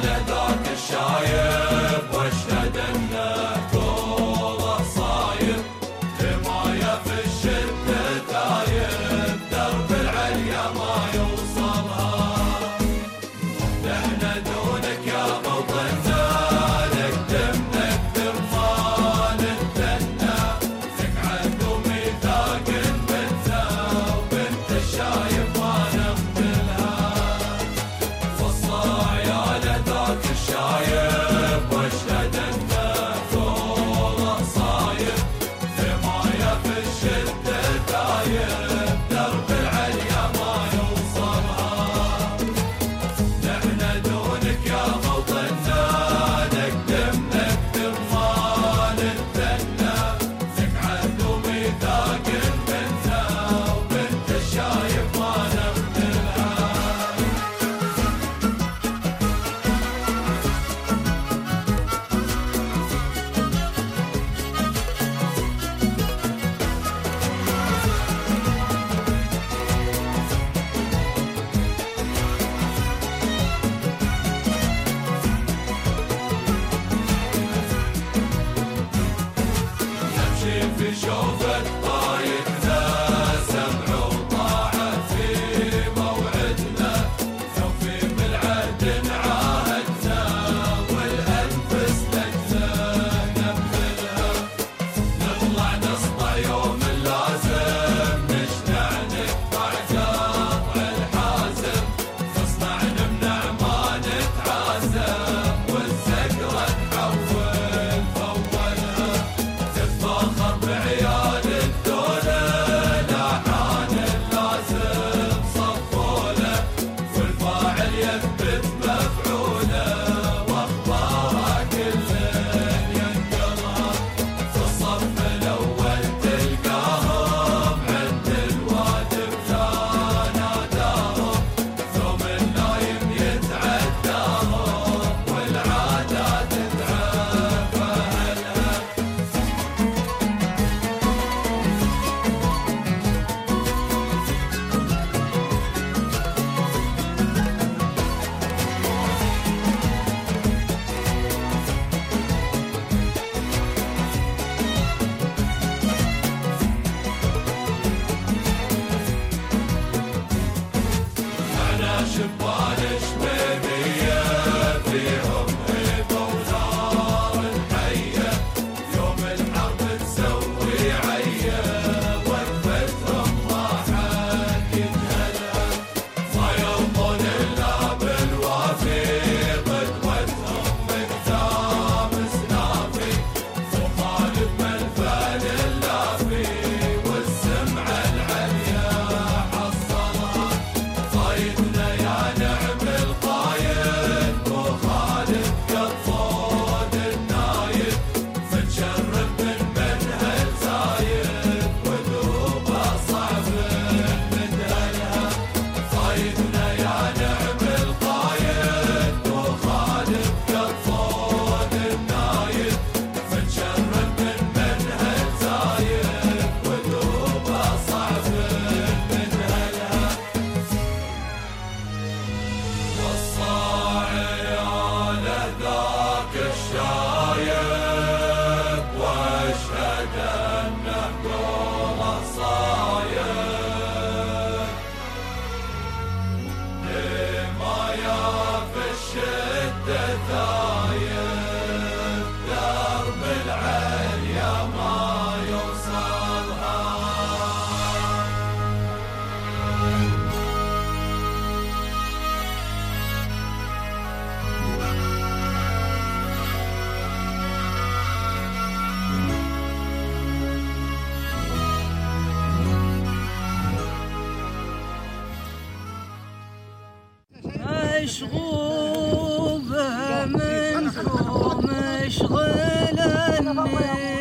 مشغوبة منكم مشغلني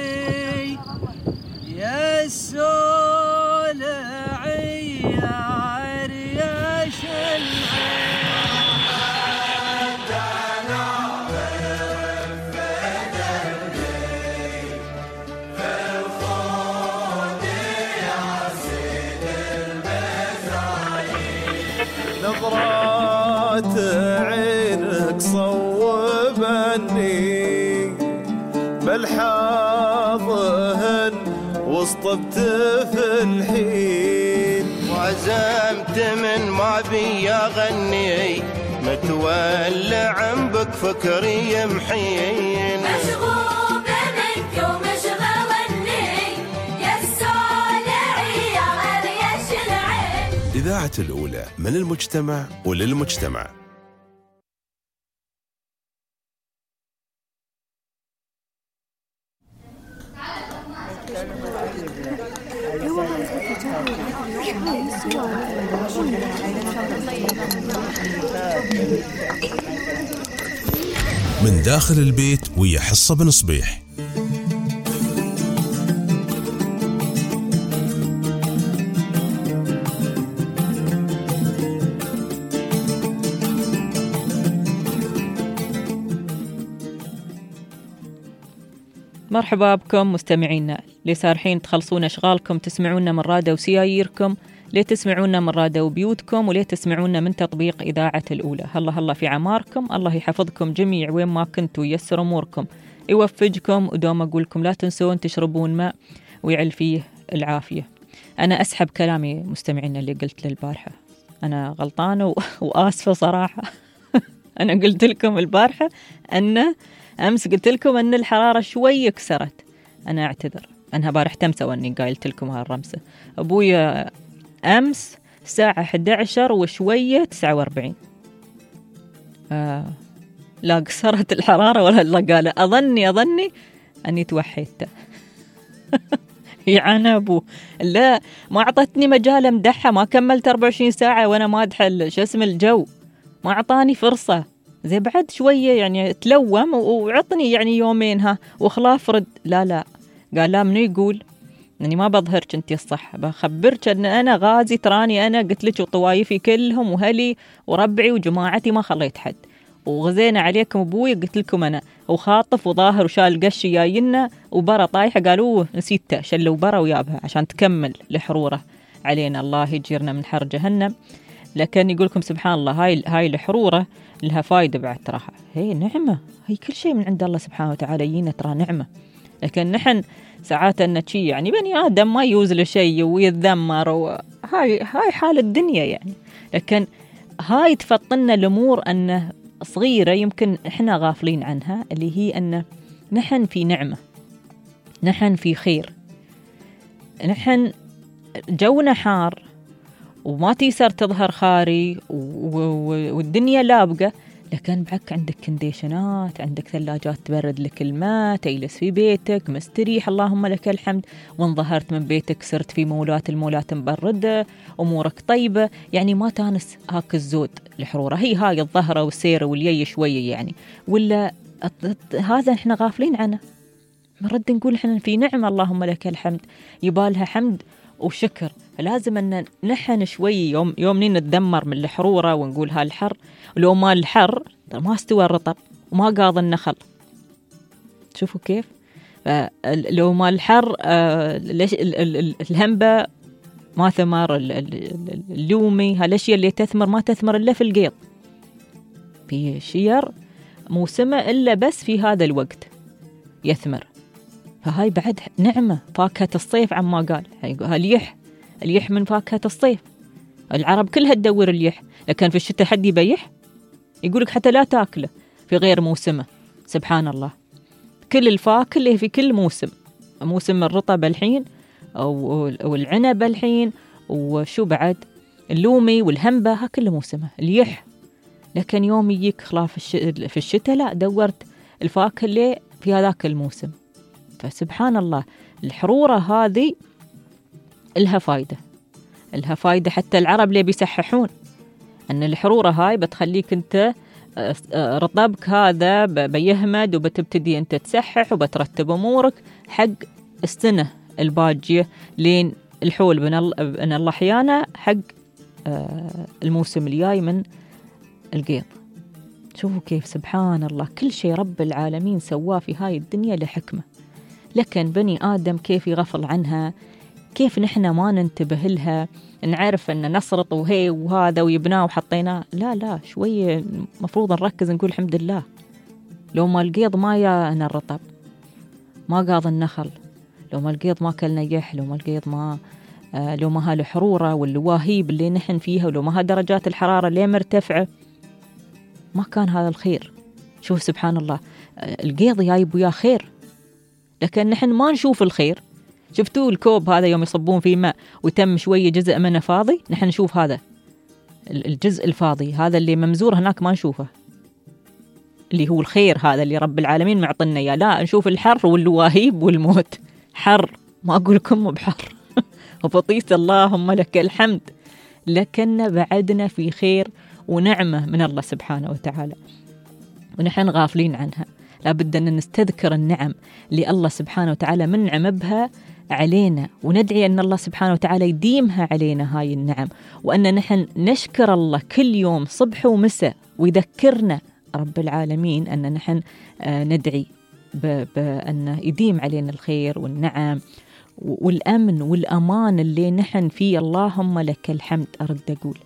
يا السولعي يا عريش نظرات عينك صوبني بالحاضن وسط بتفلحين وعزمت من ما بي اغني متولع بك فكري يمحين مشغوبة منك ومشغلني يا السولعي يا غريش العين. إذاعة الأولى من المجتمع وللمجتمع. من داخل البيت ويا حصة بن صبيح. مرحبا بكم مستمعينا اللي سارحين تخلصون أشغالكم تسمعونا من راديو سياييركم، ليه تسمعونا من راديو بيوتكم، وليه تسمعونا من تطبيق إذاعة الأولى. هلا هلا في عماركم، الله يحفظكم جميع وين ما كنتوا وييسر أموركم يوفجكم. ودوم أقولكم لا تنسون تشربون ماء ويعل فيه العافية. أنا أسحب كلامي مستمعينا اللي قلت للبارحة، أنا غلطانة و... وآسفة صراحة. أنا قلت لكم البارحة أن أمس قلت لكم أن الحرارة شوي كسرت، أنا أعتذر. أنا بارح تمسى وأني قايلت لكم هالرمسة. أبويا أمس الساعة إحدى عشر وشوية تسعة وأربعين. آه لا قصرت الحرارة ولا لا، قال أظني أظني أني توحيت. يعني أبو لا ما أعطتني مجال أمدحها، ما كملت أربعة وعشرين ساعة وأنا ما أدحل شو اسم الجو، ما أعطاني فرصة. زي بعد شوية يعني تلوم وعطني يعني يومين ها وخلاف رد. لا لا قال لا، منو يقول أني ما بظهرك أنتي الصح، بخبرك أن أنا غازي، تراني أنا قلت لك وطوايفي كلهم وهلي وربعي وجماعتي ما خليت حد، وغزينا عليكم أبوي قلت لكم أنا وخاطف وظاهر وشال قش جاينا وبرا طايحة، قالوا نسيته شلوا برا ويابها عشان تكمل الحرورة علينا. الله يجيرنا من حر جهنم. لكن يقولكم سبحان الله هاي هاي الحرورة لها فايدة بعد تراها، هي نعمة، هي كل شيء من عند الله سبحانه وتعالى يينا ترى نعمة. لكن نحن ساعات أن شيء يعني بني آدم ما يوزل شيء ويتذمر، وهاي هاي حال الدنيا يعني. لكن هاي تفطنا الأمور أنه صغيرة يمكن إحنا غافلين عنها، اللي هي أن نحن في نعمة، نحن في خير، نحن جونا حار وما تيسر تظهر خاري والدنيا لابقة، لكن بعك عندك كنديشنات، عندك ثلاجات تبرد لك الماء، تجلس في بيتك مستريح اللهم لك الحمد، وان ظهرت من بيتك صرت في مولات، المولات مبردة، أمورك طيبة، يعني ما تانس هاك الزود الحرورة. هي هاي الظهرة والسيرة واليي شوية يعني، ولا هذا احنا غافلين عنه. مرد نقول احنا في نعمة اللهم لك الحمد، يبالها حمد وشكر. لازم أن نحن شوي يوم يوم نتدمر من الحرورة ونقول هالحر، لو ما الحر ما استوى الرطب وما قاض النخل. شوفوا كيف لو ما الحر الهنبة ما ثمر، اللومي هالاشياء اللي تثمر ما تثمر إلا في القيض، في شير موسمة إلا بس في هذا الوقت يثمر. فهاي بعد نعمة، فاكهة الصيف عما قال هاليح، اليح من فاكهة الصيف، العرب كلها تدور اليح، لكن في الشتاء حد يبيح؟ يقولك حتى لا تاكله في غير موسمه. سبحان الله، كل الفاكهة اللي في كل موسم، موسم الرطب الحين أو العنب الحين، وشو بعد اللومي والهنبة، ها كل موسمه اليح. لكن يوم يجيك خلاف في الشتاء لا، دورت الفاكهة اللي في هذاك الموسم. فسبحان الله، الحرورة هذه لها فايدة، لها فايدة. حتى العرب اللي بيصححون أن الحرورة هاي بتخليك أنت رطبك هذا بيهمد، وبتبتدي أنت تصحح وبترتب أمورك حق السنة الباجية لين الحول بين الله حيانا حق الموسم الجاي من القيض. شوفوا كيف سبحان الله، كل شيء رب العالمين سواه في هاي الدنيا لحكمة، لكن بني آدم كيف يغفل عنها، كيف نحن ما ننتبه لها، نعرف أن نسرط وهي وهذا ويبناه وحطيناه. لا لا، شوية مفروض نركز نقول الحمد لله. لو ما القيض ما يانا الرطب، ما قاض النخل، لو ما القيض ما كلنا يح، لو ما القيض ما آه لو ما هالحرورة واللواهيب اللي نحن فيها، ولو ما هالدرجات الحرارة اللي مرتفعة، ما كان هذا الخير. شوف سبحان الله، آه القيض جايب وياه خير، لكن نحن ما نشوف الخير. شفتوا الكوب هذا يوم يصبون فيه ماء وتم شوية جزء منه فاضي، نحن نشوف هذا الجزء الفاضي، هذا اللي ممزور هناك ما نشوفه، اللي هو الخير هذا اللي رب العالمين معطينا إياه. لا، نشوف الحر واللواهيب والموت. حر ما أقول لكم بحر وفطيس اللهم لك الحمد، لكن بعدنا في خير ونعمة من الله سبحانه وتعالى، ونحن غافلين عنها. لابد أن نستذكر النعم اللي الله سبحانه وتعالى منعم بها علينا، وندعي أن الله سبحانه وتعالى يديمها علينا هاي النعم، وأن نحن نشكر الله كل يوم صبح ومساء، ويذكرنا رب العالمين أن نحن ندعي بأن يديم علينا الخير والنعم والأمن والأمان اللي نحن فيه. اللهم لك الحمد. أرد أقول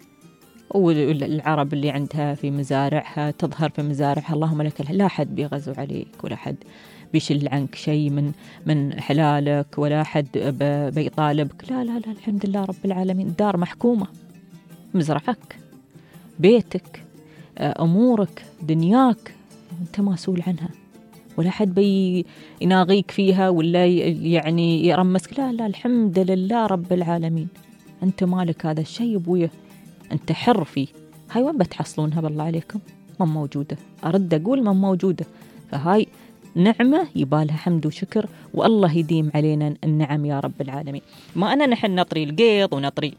والعرب اللي عندها في مزارعها تظهر في مزارعها اللهم لك الحمد، لا حد بيغزو عليك ولا حد بيشل عنك شيء من من حلالك، ولا حد بيطالبك. لا لا لا، الحمد لله رب العالمين. دار محكومة، مزرعك، بيتك، أمورك، دنياك أنت مسؤول عنها، ولا حد بيناغيك فيها ولا يعني يرمسك. لا لا، الحمد لله رب العالمين. أنت مالك هذا الشيء بويه، أنت حر فيه. هاي وين بتحصلونها بالله عليكم؟ ما موجودة. أرد أقول ما موجودة. فهاي نعمة يبالها حمد وشكر، والله يديم علينا النعم يا رب العالمين. ما أنا نحن نطري القيض ونطري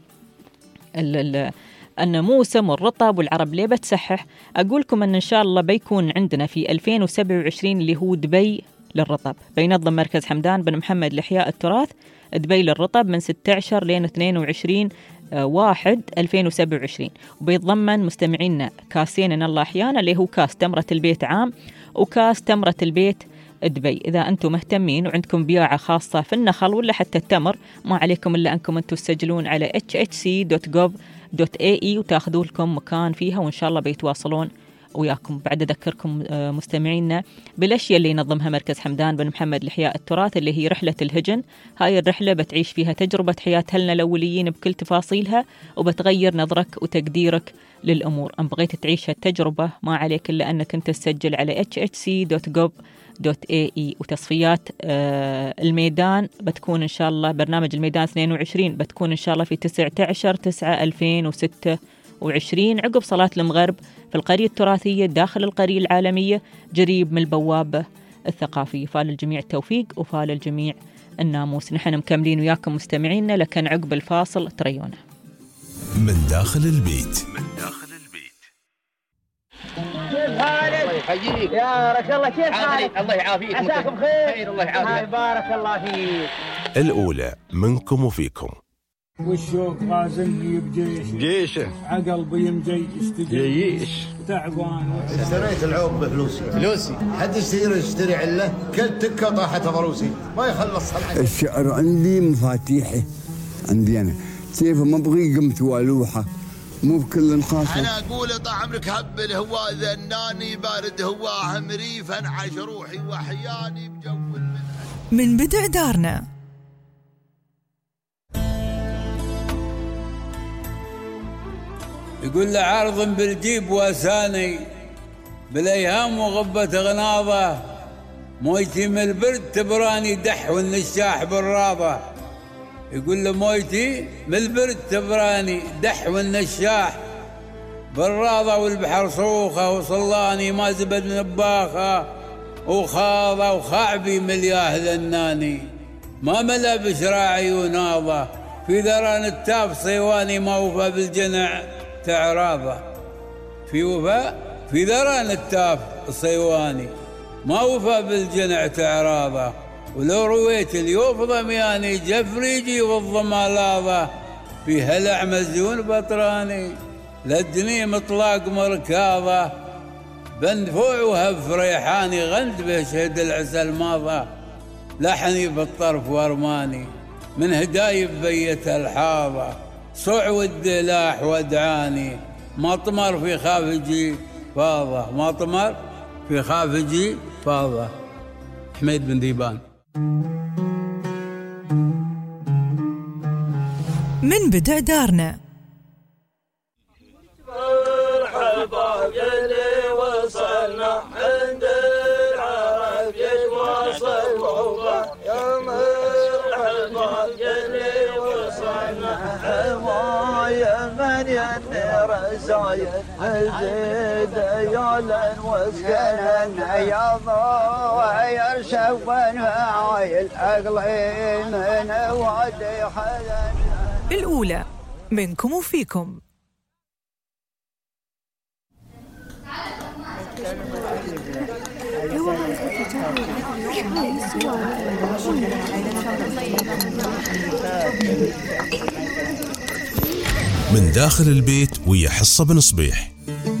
النموسم والرطب والعرب ليه بتسحح. أقولكم أن إن شاء الله بيكون عندنا في ألفين وسبعة وعشرين اللي هو دبي للرطب، بينظم مركز حمدان بن محمد لإحياء التراث دبي للرطب من ستة عشر لين اثنين وعشرين واحد ألفين وسبعة وعشرين، وبيتضمن مستمعينا كاسين إن الله أحيانا اللي هو كاس تمرة البيت عام وكاس تمرة البيت دبي. إذا أنتم مهتمين وعندكم بياعة خاصة في النخل ولا حتى التمر، ما عليكم إلا أنكم أنتم تسجلون على إتش إتش سي دوت جوف دوت إيه إي وتاخذوا لكم مكان فيها، وإن شاء الله بيتواصلون وياكم. بعد أذكركم مستمعينا بالأشياء اللي ينظمها مركز حمدان بن محمد لإحياء التراث، اللي هي رحلة الهجن. هاي الرحلة بتعيش فيها تجربة حياة أهلنا الأوليين بكل تفاصيلها، وبتغير نظرك وتقديرك للأمور. أم بغيت تعيش هالتجربة ما عليك إلا أنك أنت تسجل على اتش اتش سي دوت جوف دوت اي اي. وتصفيات آه الميدان بتكون إن شاء الله، برنامج الميدان اثنين وعشرين بتكون إن شاء الله في تسعة عشر تسعة ألفين وستة وعشرين عقب صلاة المغرب في القرية التراثية داخل القرية العالمية قريب من البوابة الثقافية. فالجميع التوفيق وفالجميع الناموس. نحن مكملين وياكم مستمعينا، لكن عقب الفاصل تريونا من داخل البيت. من داخل البيت. كيف حالك؟ الله يحييك يا بارك الله. كيف حالك؟ الله يعافيك. عساكم خير. خير الله يعافيك. بارك الله فيك. الأولى منكم وفيكم. والشوق غازني بجيش جيشه عقل بيمجي جيش تعبان. اشتريت العوب بفلوسي. فلوسي حد يصير يشتري عله كل تكه طاحت فروسي ما يخلص الحين. الشعر عندي مفاتيحي عندي انا كيف ما ابغي قمت والوحه مو بكل خاصه. انا اقول طال عمرك هبل هو ذناني بارد هواه مريف انعش روحي وحياني بجو المنهج. من بدع دارنا يقول له عرض بالجيب واساني بالايهام وغبة غناضه مويتي من البرد تبراني دح والنشاح بالراضه. يقول له مويتي من البرد تبراني دح والنشاح بالراضه والبحر صوخه وصلاني ما زبد نباخه وخاضه وخعبي ملياه ذناني ما ملا بشراعي وناضه في ذران التاف صيواني ما وفى بالجنع تعراضه في وفاء في ذران التاف صيواني ما وفى بالجنع تعراضه. ولو رويت اليوف ضمياني جفريجي والضمالاضه في هلع مزون بطراني لدني مطلاق مركاضه بندفوع وهف ريحاني غند بشهد العسل ماضه لحني بالطرف وارماني من هدايب بيت الحاضه صع والدلاح ودعاني مطمر في خافجي فاضه مطمر في خافجي فاضه. حميد بن ديبان. من بدع دارنا. مرحبا قلي وصلنا عند العرب يتواصل وضع يا مرحبا قلي وصلنا حماية من ينير زايد الزيد يعلن وسكنا يا ضاير شوفا عايل أقلي من وادي حلن. الأولى منكم وفيكم. من داخل البيت ويا حصة بن صبيح.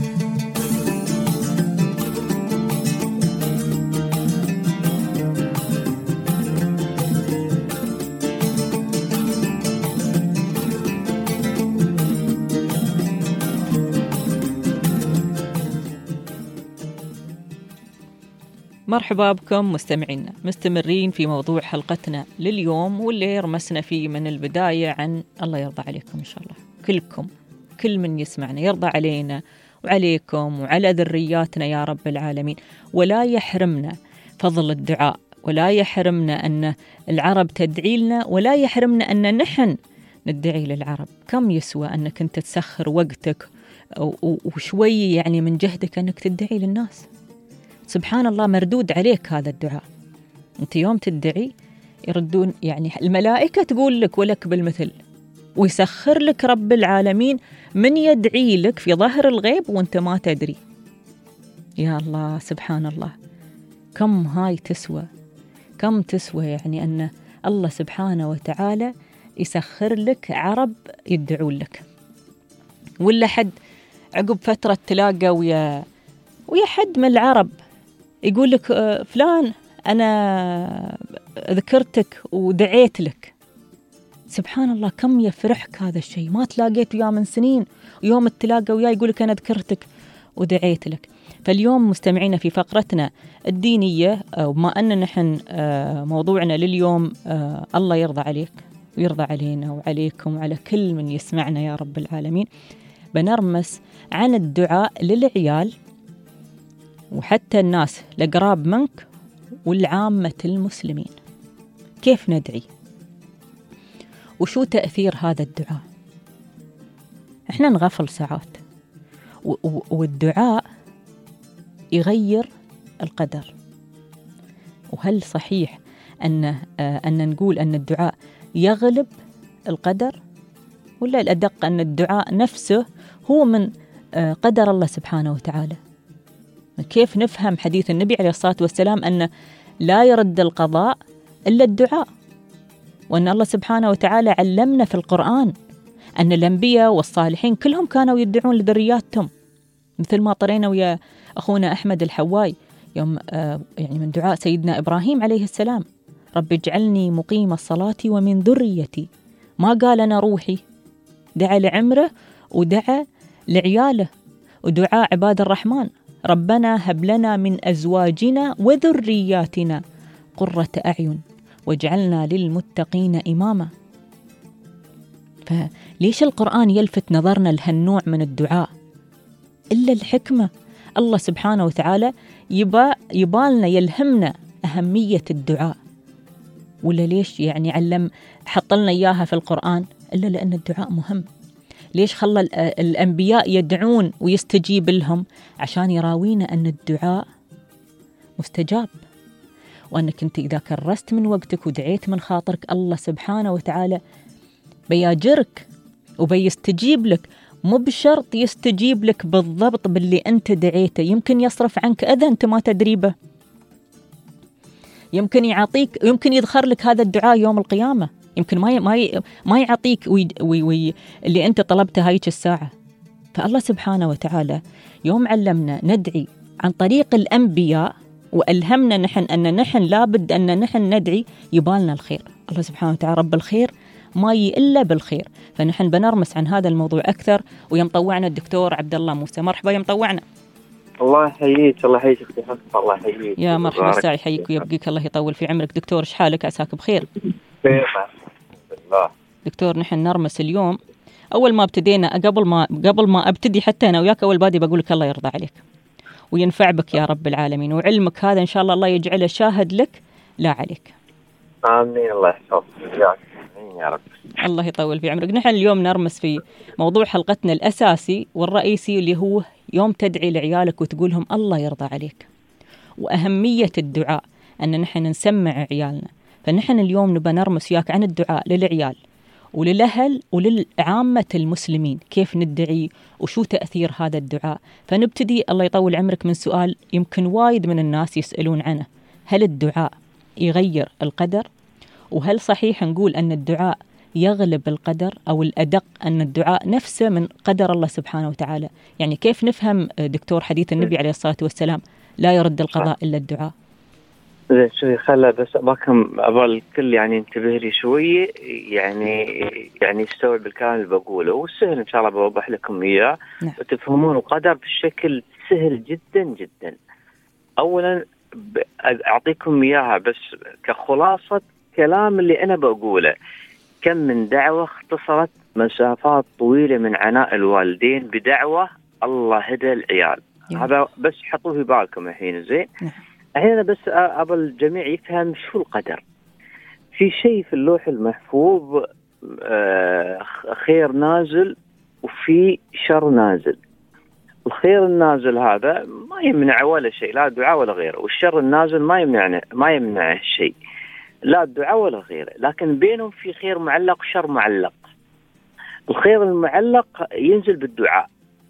مرحبا بكم مستمعينا، مستمرين في موضوع حلقتنا لليوم واللي رمسنا فيه من البداية عن الله يرضى عليكم إن شاء الله كلكم، كل من يسمعنا يرضى علينا وعليكم وعلى ذرياتنا يا رب العالمين، ولا يحرمنا فضل الدعاء، ولا يحرمنا أن العرب تدعي لنا، ولا يحرمنا أن نحن ندعي للعرب. كم يسوى أنك أنت تسخر وقتك وشوي يعني من جهدك أنك تدعي للناس؟ سبحان الله مردود عليك هذا الدعاء. أنت يوم تدعي يردون يعني الملائكة تقول لك ولك بالمثل، ويسخر لك رب العالمين من يدعي لك في ظهر الغيب وانت ما تدري. يا الله سبحان الله، كم هاي تسوى، كم تسوى يعني أن الله سبحانه وتعالى يسخر لك عرب يدعون لك. ولا حد عقب فترة تلاقى ويا ويا حد من العرب يقول لك فلان أنا ذكرتك ودعيت لك. سبحان الله كم يفرحك هذا الشيء، ما تلاقيت وياه من سنين، ويوم تلاقى وياه يقول لك أنا ذكرتك ودعيت لك. فاليوم مستمعينا في فقرتنا الدينية، وما أن نحن موضوعنا لليوم الله يرضى عليك ويرضى علينا وعليكم وعلى كل من يسمعنا يا رب العالمين، بنرمس عن الدعاء للعيال وحتى الناس الأقراب منك والعامة المسلمين. كيف ندعي؟ وشو تأثير هذا الدعاء؟ احنا نغفل ساعات، والدعاء يغير القدر. وهل صحيح أن أن نقول أن الدعاء يغلب القدر، ولا الأدق أن الدعاء نفسه هو من قدر الله سبحانه وتعالى؟ كيف نفهم حديث النبي عليه الصلاة والسلام أن لا يرد القضاء إلا الدعاء، وأن الله سبحانه وتعالى علمنا في القرآن أن الأنبياء والصالحين كلهم كانوا يدعون لذرياتهم، مثل ما طرينا ويا أخونا أحمد الحواي يوم آه يعني من دعاء سيدنا إبراهيم عليه السلام: رب اجعلني مقيم الصلاة ومن ذريتي. ما قال أنا روحي، دعا لعمره ودعا لعياله. ودعاء عباد الرحمن: ربنا هب لنا من أزواجنا وذرياتنا قرة أعين واجعلنا للمتقين إماما. فليش القرآن يلفت نظرنا لهالنوع من الدعاء؟ إلا الحكمة. الله سبحانه وتعالى يبا يبالنا يلهمنا أهمية الدعاء. ولا ليش يعني علم حط لنا إياها في القرآن؟ إلا لأن الدعاء مهم. ليش خلى الأنبياء يدعون ويستجيب لهم؟ عشان يراوينا أن الدعاء مستجاب، وأنك أنت إذا كرست من وقتك ودعيت من خاطرك الله سبحانه وتعالى بياجرك وبيستجيب لك. مو بشرط يستجيب لك بالضبط باللي أنت دعيته، يمكن يصرف عنك أذى أنت ما تدري به، يمكن يعطيك، يمكن يدخر لك هذا الدعاء يوم القيامة، يمكن ما ما ما يعطيك وي وي وي اللي أنت طلبته هايك الساعة. فالله سبحانه وتعالى يوم علمنا ندعي عن طريق الأنبياء وألهمنا نحن أن نحن لابد أن نحن ندعي يبالنا الخير. الله سبحانه وتعالى رب الخير ما إلا بالخير. فنحن بنرمس عن هذا الموضوع أكثر، ويمطوعنا الدكتور عبد الله موسى. مرحبا يمطوعنا. الله يحييك. الله يحييك اختي حفصة. الله يحييك يا مرحبا، ساعي يحييك ويبقيك، الله يطول في عمرك. دكتور ايش حالك؟ عساك بخير. بخير الله. دكتور نحن نرمس اليوم، أول ما ابتدينا قبل ما قبل ما ابتدي حتى أنا وياك أول بادي بقول لك الله يرضى عليك وينفع بك يا رب العالمين، وعلمك هذا إن شاء الله الله يجعله شاهد لك لا عليك. آمين. الله يحفظك يا رب. الله يطول في عمرك. نحن اليوم نرمس في موضوع حلقتنا الأساسي والرئيسي اللي هو يوم تدعي لعيالك وتقولهم الله يرضى عليك، وأهمية الدعاء أن نحن نسمع عيالنا. فنحن اليوم نبى نرمس وياك عن الدعاء للعيال وللأهل وللعامة المسلمين، كيف ندعي وشو تأثير هذا الدعاء. فنبتدي الله يطول عمرك من سؤال يمكن وايد من الناس يسألون عنه: هل الدعاء يغير القدر؟ وهل صحيح نقول أن الدعاء يغلب القدر، أو الأدق أن الدعاء نفسه من قدر الله سبحانه وتعالى؟ يعني كيف نفهم دكتور حديث النبي عليه الصلاة والسلام لا يرد القضاء إلا الدعاء؟ زين شوي خلا بس أباكم أبا الكل يعني انتبه لي شوي، يعني يعني يستوعب الكلام اللي بقوله، والسهل إن شاء الله بوضح لكم إياه وتفهمون القدر بشكل سهل جدا جدا. أولا أعطيكم إياها بس كخلاصة كلام اللي أنا بقوله. كم من دعوة اختصرت مسافات طويلة من عناء الوالدين بدعوة الله هدى العيال. هذا بس حطوه في بالكم الحين. زين الحين بس أبى الجميع يفهم شو القدر. في شيء في اللوح المحفوظ خير نازل وفي شر نازل. الخير النازل هذا ما يمنع ولا شيء، لا دعاء ولا غيره، والشر النازل ما يمنع ما يمنع شيء، لا الدعاء ولا غيره، لكن بينهم في خير معلق وشر معلق. الخير المعلق ينزل بالدعاء،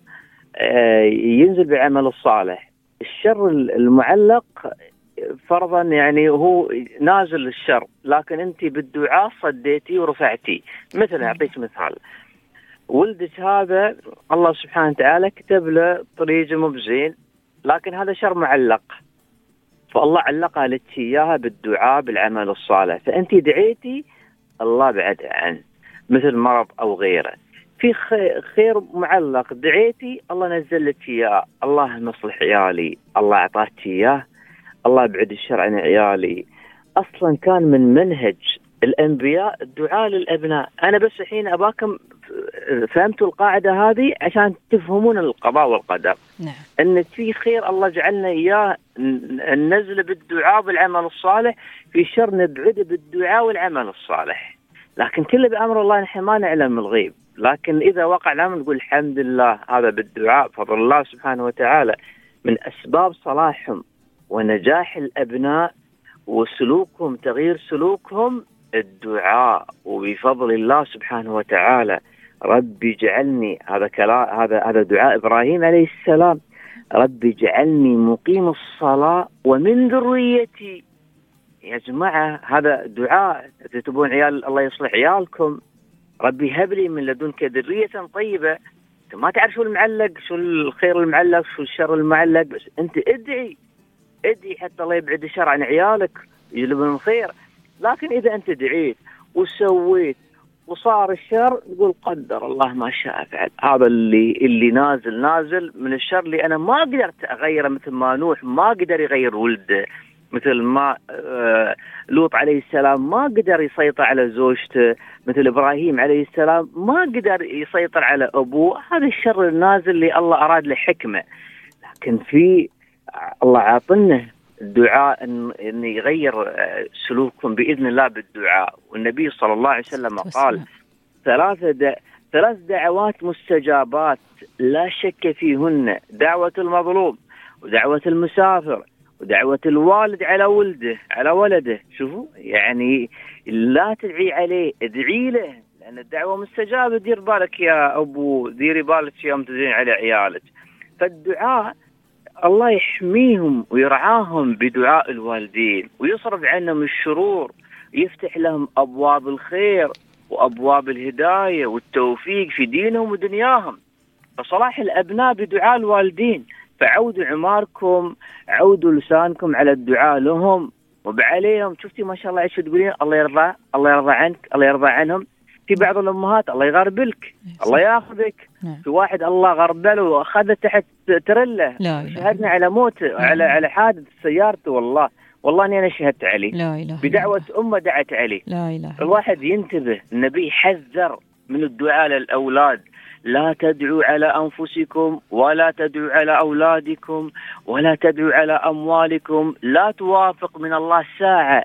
ينزل بعمل الصالح. الشر المعلق فرضا يعني هو نازل الشر، لكن انت بالدعاء صديتي ورفعتي. مثلا اعطيك مثال، ولدك هذا الله سبحانه وتعالى كتب له طريق مو بزين، لكن هذا شر معلق، فالله علقها لك اياها بالدعاء بالعمل الصالح، فانت دعيتي الله بعد عنه، مثل مرض او غيره. في خير معلق دعيتي الله نزل لك اياه، الله مصلح عيالي، الله اعطاك اياه، الله بعد الشر عن عيالي. اصلا كان من منهج الانبياء الدعاء للابناء. انا بس الحين اباكم فهمتوا القاعده هذه عشان تفهمون القضاء والقدر. نعم. ان في خير الله جعلنا اياه ننزل بالدعاء بالعمل الصالح، في شر نبعد بالدعاء والعمل الصالح. لكن كله بامر الله، نحن ما نعلم الغيب، لكن اذا وقع الامر نقول الحمد لله، هذا بالدعاء بفضل الله سبحانه وتعالى. من اسباب صلاحهم ونجاح الابناء وسلوكهم، تغيير سلوكهم، الدعاء. وبفضل الله سبحانه وتعالى ربي اجعلني، هذا كلام، هذا هذا دعاء ابراهيم عليه السلام، ربي اجعلني مقيم الصلاة ومن ذريتي. يا جماعة هذا دعاء. تبون عيال الله يصلح عيالكم، ربي هب لي من لدنك ذرية طيبة. انت ما تعرف شو المعلق، شو الخير المعلق، شو الشر المعلق، بس انت ادعي ادعي حتى الله يبعد الشر عن عيالك، يجلب لهم الخير. لكن اذا انت دعيت وسويت وصار الشر، نقول قدر الله ما شاء فعل. هذا اللي اللي نازل نازل من الشر اللي انا ما قدرت اغيره، مثل ما نوح ما قدر يغير ولده، مثل ما آه لوط عليه السلام ما قدر يسيطر على زوجته، مثل إبراهيم عليه السلام ما قدر يسيطر على أبوه. هذا الشر النازل اللي الله أراد له حكمة. لكن في الله عاطلنا الدعاء إن, إن يغير سلوككم بإذن الله بالدعاء. والنبي صلى الله عليه وسلم قال ثلاثة دع... ثلاث دعوات مستجابات لا شك فيهن: دعوة المظلوم، ودعوة المسافر، ودعوة الوالد على ولده على ولده. شوفوا يعني لا تدعي عليه، ادعي له، لأن الدعوة مستجابة. دير بالك يا أبو، ديري بالك يوم تدعين على عيالك. فالدعاء الله يحميهم ويرعاهم بدعاء الوالدين، ويصرف عنهم الشرور، يفتح لهم أبواب الخير وأبواب الهداية والتوفيق في دينهم ودنياهم. فصلاح الأبناء بدعاء الوالدين. فعودوا عماركم، عودوا لسانكم على الدعاء لهم وبعليهم. شفتي ما شاء الله ايش تقولين؟ الله يرضى، الله يرضى عنك، الله يرضى عنهم. في بعض الامهات الله يغربلك، الله ياخذك. في واحد الله غربله واخذه تحت ترله، شهدنا على موت، على على حادث سيارته. والله والله اني انا شهدت عليه، لا اله بدعوه امه دعت عليه. لا اله. الواحد ينتبه. النبي حذر من الدعاء للاولاد: لا تدعوا على أنفسكم، ولا تدعوا على أولادكم، ولا تدعوا على أموالكم. لا توافق من الله ساعة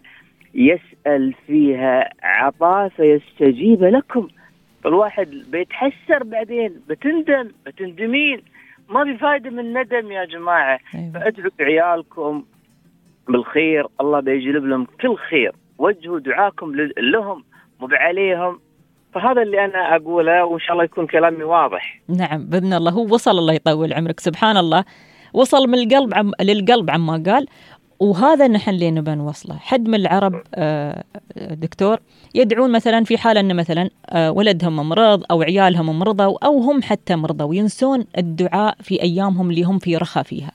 يسأل فيها عطاء فيستجيب لكم. فالواحد بيتحسر بعدين، بتندم، بتندمين، ما في فايدة من الندم يا جماعة. فأدعوا عيالكم بالخير، الله بيجلب لهم كل خير. وجهوا دعاكم لهم مو عليهم. فهذا اللي أنا أقوله، وإن شاء الله يكون كلامي واضح. نعم بإذن الله. هو وصل، الله يطول عمرك، سبحان الله، وصل من القلب عم للقلب عما قال. وهذا نحن اللي نبى نوصله. حد من العرب آه دكتور يدعون مثلا في حال أن مثلا آه ولدهم مرض أو عيالهم مرضوا أو هم حتى مرضوا، وينسون الدعاء في أيامهم اللي هم في رخاء فيها.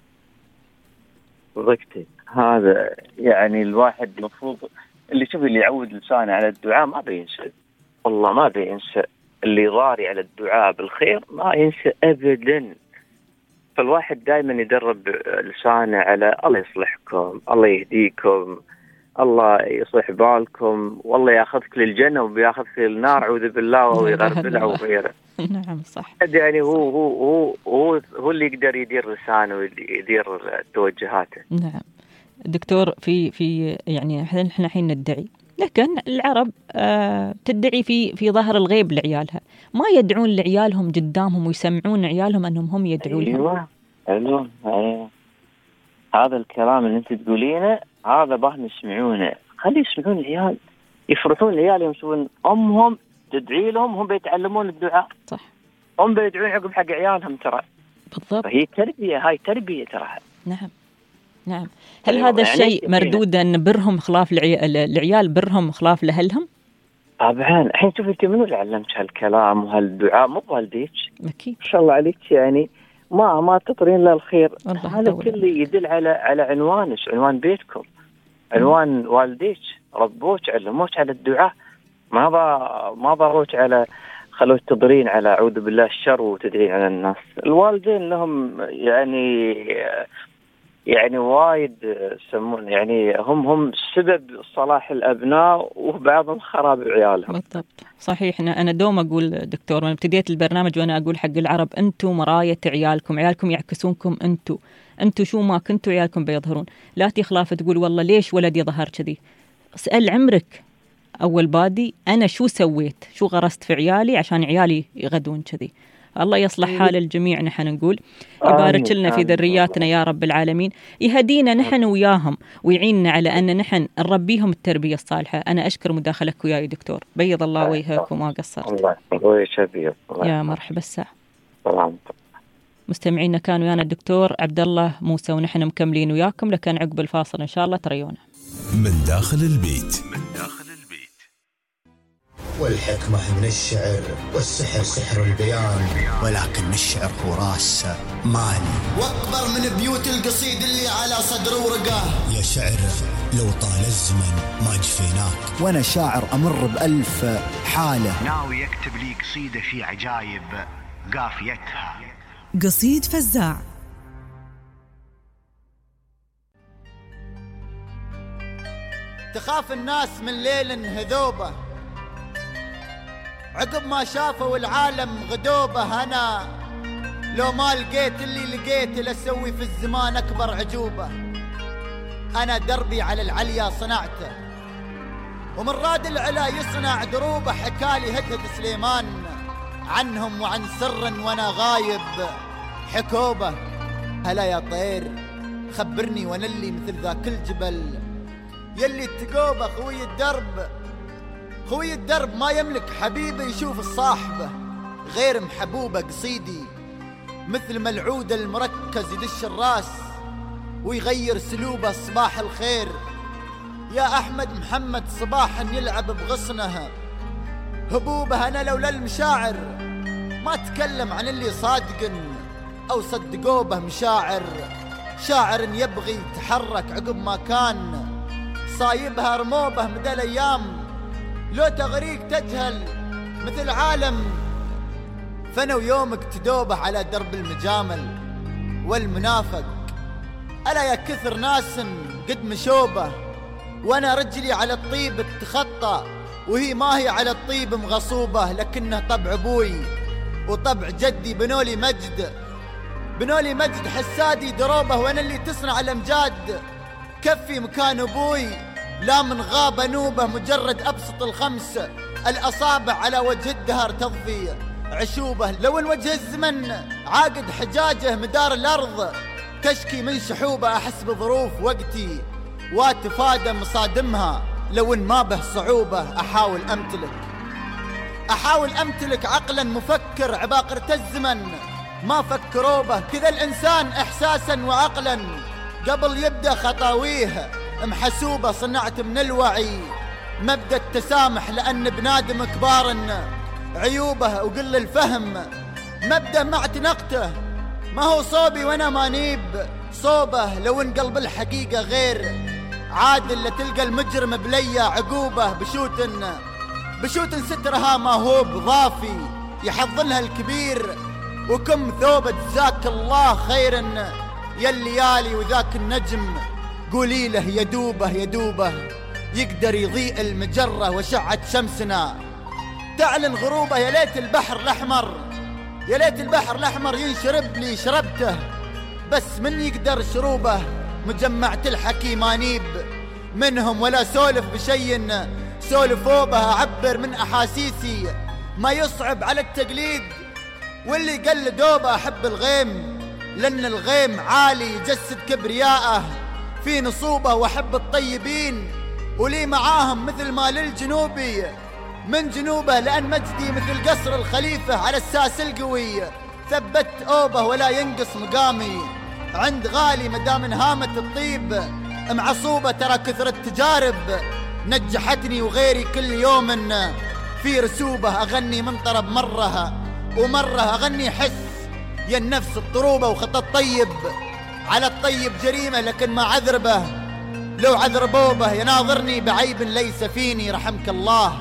ضكتي هذا يعني الواحد مفروض اللي شوف اللي يعود لسانه على الدعاء ما بينسى. والله ما بينسى. اللي ضاري على الدعاء بالخير ما ينسى أبدا. فالواحد دائما يدرب لسانه على الله يصلحكم، الله يهديكم، الله يصلح بالكم، والله ياخذك للجنة وبياخذك للنار، أعوذ بالله، وهو يغربلها وغيره. نعم صح. يعني هو هو هو هو هو اللي يقدر يدير لسانه ويدير توجهاته. نعم دكتور. في في يعني احنا الحين ندعي، لكن العرب آه تدعي في في ظهر الغيب لعيالها، ما يدعون لعيالهم قدامهم ويسمعون عيالهم أنهم هم يدعون لهم. أيوة أيوة أيوة. هذا الكلام اللي أنت تقولينه هذا باه يسمعونه. خلي يسمعون العيال، يفرحون العيال يوم يشوفون أمهم تدعي لهم، هم بيتعلمون الدعاء. صح. هم بيدعون عقب حق عيالهم ترى. بالضبط. فهي تربية، هاي تربية ترى. نعم نعم. هل أيوة. هذا الشيء يعني مردود أن برهم خلاف العيال، برهم خلاف لأهلهم؟ طبعا. الحين شوف انت منو اللي علمك هالكلام وهالدعاء؟ مو والديك؟ اكيد ما شاء الله عليك. يعني ما ما تطرين له الخير. هذا كله يدل على على عنوانك، عنوان بيتكم، عنوان والديك، ربوك علموك على الدعاء، ما با ما ضروك على خلوه تضرين على أعوذ بالله الشر وتدعين على الناس. الوالدين لهم يعني يعني وايد يسمون يعني هم هم سبب صلاح الأبناء وبعضهم خراب عيالهم. بالضبط صحيح. أنا دوم أقول دكتور، من ابتديت البرنامج وأنا أقول حق العرب أنتم مراية عيالكم، عيالكم يعكسونكم أنتم، أنتم شو ما كنتوا عيالكم بيظهرون. لا تخلاف تقول والله ليش ولدي ظهر كذي، اسأل عمرك أول بادي أنا شو سويت، شو غرست في عيالي عشان عيالي يغدون كذي. الله يصلح حال الجميع. نحن نقول يبارك لنا في ذرياتنا يا رب العالمين، يهدينا نحن وياهم ويعيننا على أن نحن نربيهم التربية الصالحة. أنا أشكر مداخلك وياي دكتور، بيض الله وجهك وما قصرت. الله يسعدك يا مرحبا الساعة. مستمعينا كان ويانا الدكتور عبد الله موسى، ونحن مكملين وياكم لكن عقب الفاصل إن شاء الله تريونا. من داخل البيت. والحكمة من الشعر والسحر سحر البيان، ولكن الشعر هو راس مالي واكبر من بيوت القصيد اللي على صدر ورقه. يا شعر لو طال الزمن ما جفيناك، وانا شاعر امر بألف حالة، ناوي يكتب لي قصيدة في عجايب قافيتها. قصيد فزاع. تخاف الناس من ليل هذوبة عقب ما شافوا العالم غدوبة. أنا لو ما لقيت اللي لقيت لأسوي في الزمان أكبر عجوبة. أنا دربي على العليا صنعته، ومن راد العلا يصنع دروبة. حكالي هدهد سليمان عنهم وعن سر وأنا غايب حكوبة. هلا يا طير خبرني وانا اللي مثل ذاك الجبل يلي التقوبة. خوي الدرب خوي الدرب ما يملك حبيبه يشوف الصاحبة غير محبوبة. قصيدي مثل ملعود المركز يدش الراس ويغير سلوبه. صباح الخير يا أحمد محمد صباحا يلعب بغصنها هبوبة. أنا لولا المشاعر ما تكلم عن اللي صادق أو صدقوه به. مشاعر شاعر يبغي يتحرك عقب ما كان صايبها رموبه مدى الأيام. لو تغريق تجهل مثل عالم فانا ويومك تدوبه على درب المجامل والمنافق. ألا يا كثر ناس قد مشوبه وانا رجلي على الطيب تخطى وهي ما هي على الطيب مغصوبة. لكنه طبع ابوي وطبع جدي بنولي مجد بنولي مجد حسادي دروبه. وانا اللي تصنع الامجاد كفي مكان ابوي لا من غابة نوبة. مجرد أبسط الخمس الأصابع على وجه الدهر تضفي عشوبة. لو ان وجه الزمن عاقد حجاجه مدار الأرض تشكي من شحوبة. أحس بظروف وقتي واتفادى مصادمها لو ان ما به صعوبة. أحاول أمتلك أحاول أمتلك عقلا مفكر عباقرة الزمن ما فكروبه. كذا الإنسان إحساسا وعقلا قبل يبدأ خطاويه محسوبة. صنعت من الوعي مبدأ التسامح لأن بنادم كبار عيوبه وقل الفهم مبدأ ما اعتنقته. ما هو صوبي وانا مانيب صوبه. لو ان قلب الحقيقة غير عادل لتلقى المجرم بليا عقوبة. بشوت بشوت سترها ما هو بضافي يحضلها الكبير وكم ثوبة. جزاك الله خيرا يا الليالي وذاك النجم قولي له يدوبه يدوبه يقدر يضيء المجرة وشعة شمسنا تعلن غروبه. يا ليت البحر الأحمر يا ليت البحر الأحمر ينشرب لي شربته بس من يقدر شروبه. مجمعة الحكي مانيب منهم ولا سولف بشي سولفوا به. أعبر من أحاسيسي ما يصعب على التقليد واللي قلدوا به. أحب الغيم لأن الغيم عالي يجسد كبرياءه في نصوبة. وأحب الطيبين ولي معاهم مثل ما للجنوبي من جنوبه. لأن مجدي مثل قصر الخليفة على الساس القوي ثبت أوبه ولا ينقص مقامي عند غالي مدام انهامة الطيب معصوبة. ترى كثرة تجارب نجحتني وغيري كل يوم في رسوبة. أغني من طرب مرها ومرها أغني حس يا النفس الطروبة. وخطى الطيب على الطيب جريمة لكن ما عذربه لو عذربوبه. يناظرني بعيب ليس فيني رحمك الله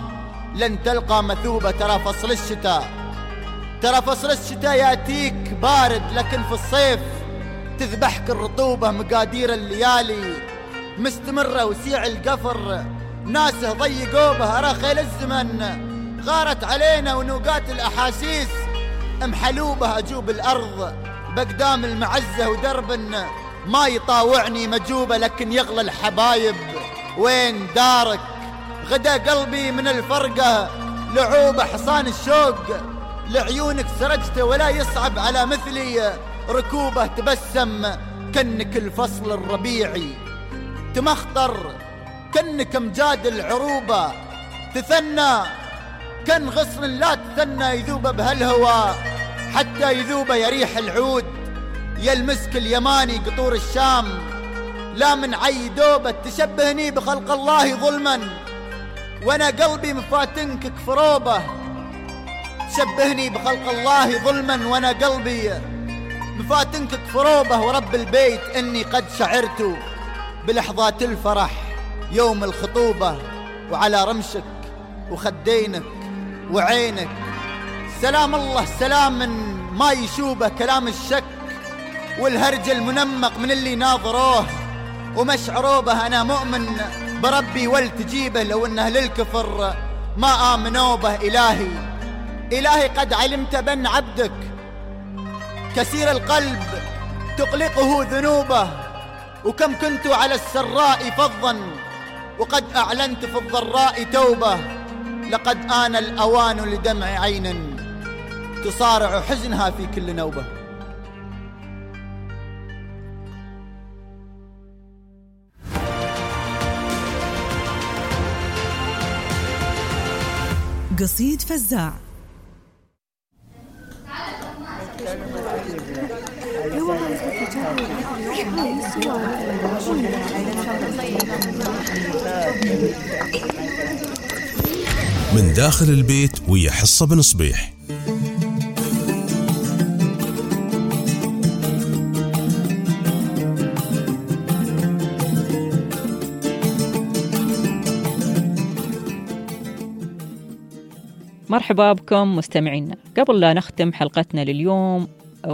لن تلقى مثوبة. ترى فصل الشتاء ترى فصل الشتاء يأتيك بارد، لكن في الصيف تذبحك الرطوبة. مقادير الليالي مستمرة وسيع القفر ناسه ضيقوا به. أرى خيل الزمن غارت علينا ونوقات الأحاسيس محلوبة. أجوب الأرض بقدام المعزة ودرب ما يطاوعني مجوبة، لكن يغلى الحبايب وين دارك. غدا قلبي من الفرقة لعوبة، حصان الشوق لعيونك سرجته ولا يصعب على مثلي ركوبة. تبسم كنك الفصل الربيعي، تمخطر كنك امجاد العروبة. تثنى كن غصن لا تثنى، يذوب بهالهوى حتى يذوب يريح العود. يا المسك اليماني قطور الشام لا من عي دوبة. تشبهني بخلق الله ظلما وانا قلبي مفاتنك كفروبة. تشبهني بخلق الله ظلما وانا قلبي مفاتنك كفروبة. ورب البيت اني قد شعرت بلحظات الفرح يوم الخطوبة، وعلى رمشك وخدينك وعينك سلام الله سلام من ما يشوبه. كلام الشك والهرج المنمق من اللي ناظروه ومشعروا به. أنا مؤمن بربي والتجيبه، لو أنه للكفر ما آمنوا به. إلهي إلهي قد علمت بأن عبدك كثير القلب تقلقه ذنوبه، وكم كنت على السراء فظا وقد أعلنت في الضراء توبة. لقد آن الأوان لدمع عين تصارع حزنها في كل نوبة. قصيد فزاع. من داخل البيت ويا حصة بن صبيح. مرحبا بكم مستمعينا. قبل لا نختم حلقتنا لليوم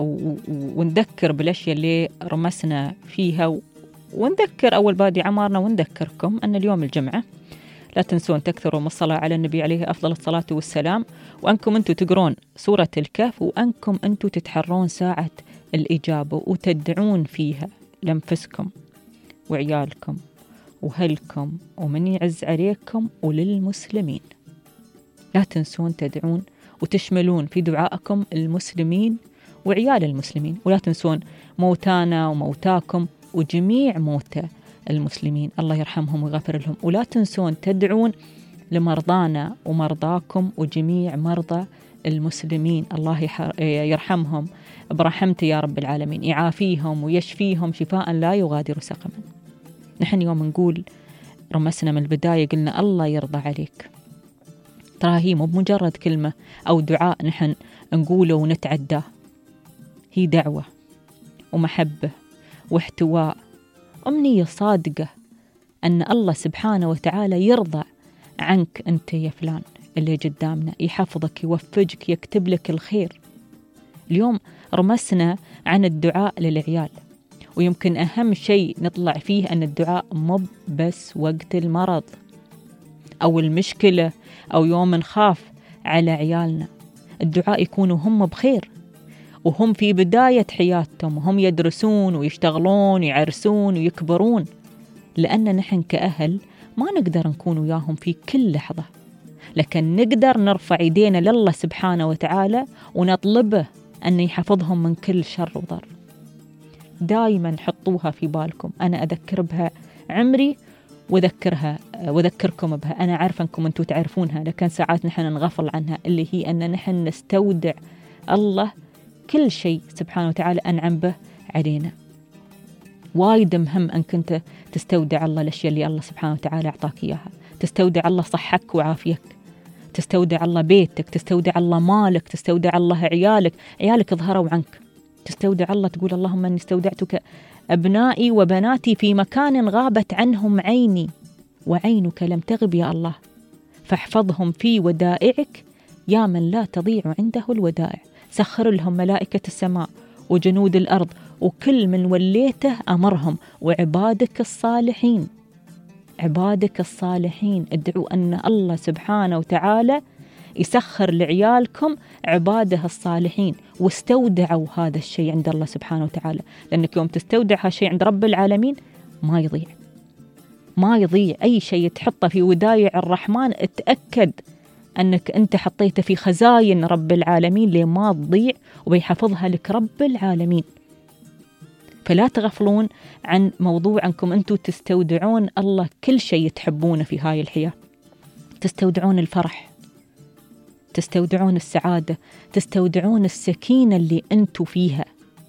ونذكر بالأشياء اللي رمسنا فيها، ونذكر أول بادي عمارنا ونذكركم أن اليوم الجمعة، لا تنسون تكثروا من الصلاة على النبي عليه أفضل الصلاة والسلام، وأنكم أنتم تقرون سورة الكهف، وأنكم أنتم تتحرون ساعة الإجابة وتدعون فيها لأنفسكم وعيالكم وهلكم ومن يعز عليكم وللمسلمين. لا تنسون تدعون وتشملون في دعائكم المسلمين وعيال المسلمين، ولا تنسون موتانا وموتاكم وجميع موتى المسلمين الله يرحمهم ويغفر لهم. ولا تنسون تدعون لمرضانا ومرضاكم وجميع مرضى المسلمين الله يرحمهم برحمته يا رب العالمين، يعافيهم ويشفيهم شفاء لا يغادر سقما. نحن يوم نقول رمسنا من البداية قلنا الله يرضى عليك، ترى هي مو بمجرد كلمة أو دعاء نحن نقوله ونتعداه، هي دعوة ومحبة واحتواء، أمنية صادقة أن الله سبحانه وتعالى يرضى عنك أنت يا فلان اللي قدامنا، يحفظك يوفقك يكتب لك الخير. اليوم رمسنا عن الدعاء للعيال، ويمكن أهم شيء نطلع فيه أن الدعاء مو بس وقت المرض أو المشكلة أو يوم نخاف على عيالنا، الدعاء يكونوا هم بخير وهم في بداية حياتهم وهم يدرسون ويشتغلون ويعرسون ويكبرون، لأن نحن كأهل ما نقدر نكون وياهم في كل لحظة، لكن نقدر نرفع يدينا لله سبحانه وتعالى ونطلبه أن يحفظهم من كل شر وضر. دائما حطوها في بالكم، أنا أذكر بها عمري وذكرها وذكركم بها، أنا عارفة أنكم أنتم تعرفونها لكن ساعات نحن نغفل عنها، اللي هي أن نحن نستودع الله كل شيء سبحانه وتعالى أنعم به علينا. وايد مهم أنك أنت تستودع الله الأشياء اللي الله سبحانه وتعالى أعطاك إياها، تستودع الله صحك وعافيك، تستودع الله بيتك، تستودع الله مالك، تستودع الله عيالك، عيالك ظهروا عنك، تستودع الله تقول اللهم أني استودعتك أبنائي وبناتي في مكان غابت عنهم عيني وعينك لم تغب يا الله، فاحفظهم في ودائعك يا من لا تضيع عنده الودائع. سخر لهم ملائكة السماء وجنود الأرض وكل من وليته أمرهم، وعبادك الصالحين عبادك الصالحين ادعوا أن الله سبحانه وتعالى يسخر لعيالكم عباده الصالحين، واستودعوا هذا الشيء عند الله سبحانه وتعالى، لأنك يوم تستودع هالشيء عند رب العالمين ما يضيع ما يضيع أي شيء تحطه في ودايع الرحمن، اتأكد أنك أنت حطيته في خزاين رب العالمين لما تضيع، وبيحفظها لك رب العالمين. فلا تغفلون عن موضوع أنكم أنتم تستودعون الله كل شيء تحبونه في هاي الحياة. تستودعون الفرح، تستودعون السعادة، تستودعون السكينة اللي أنتم فيها.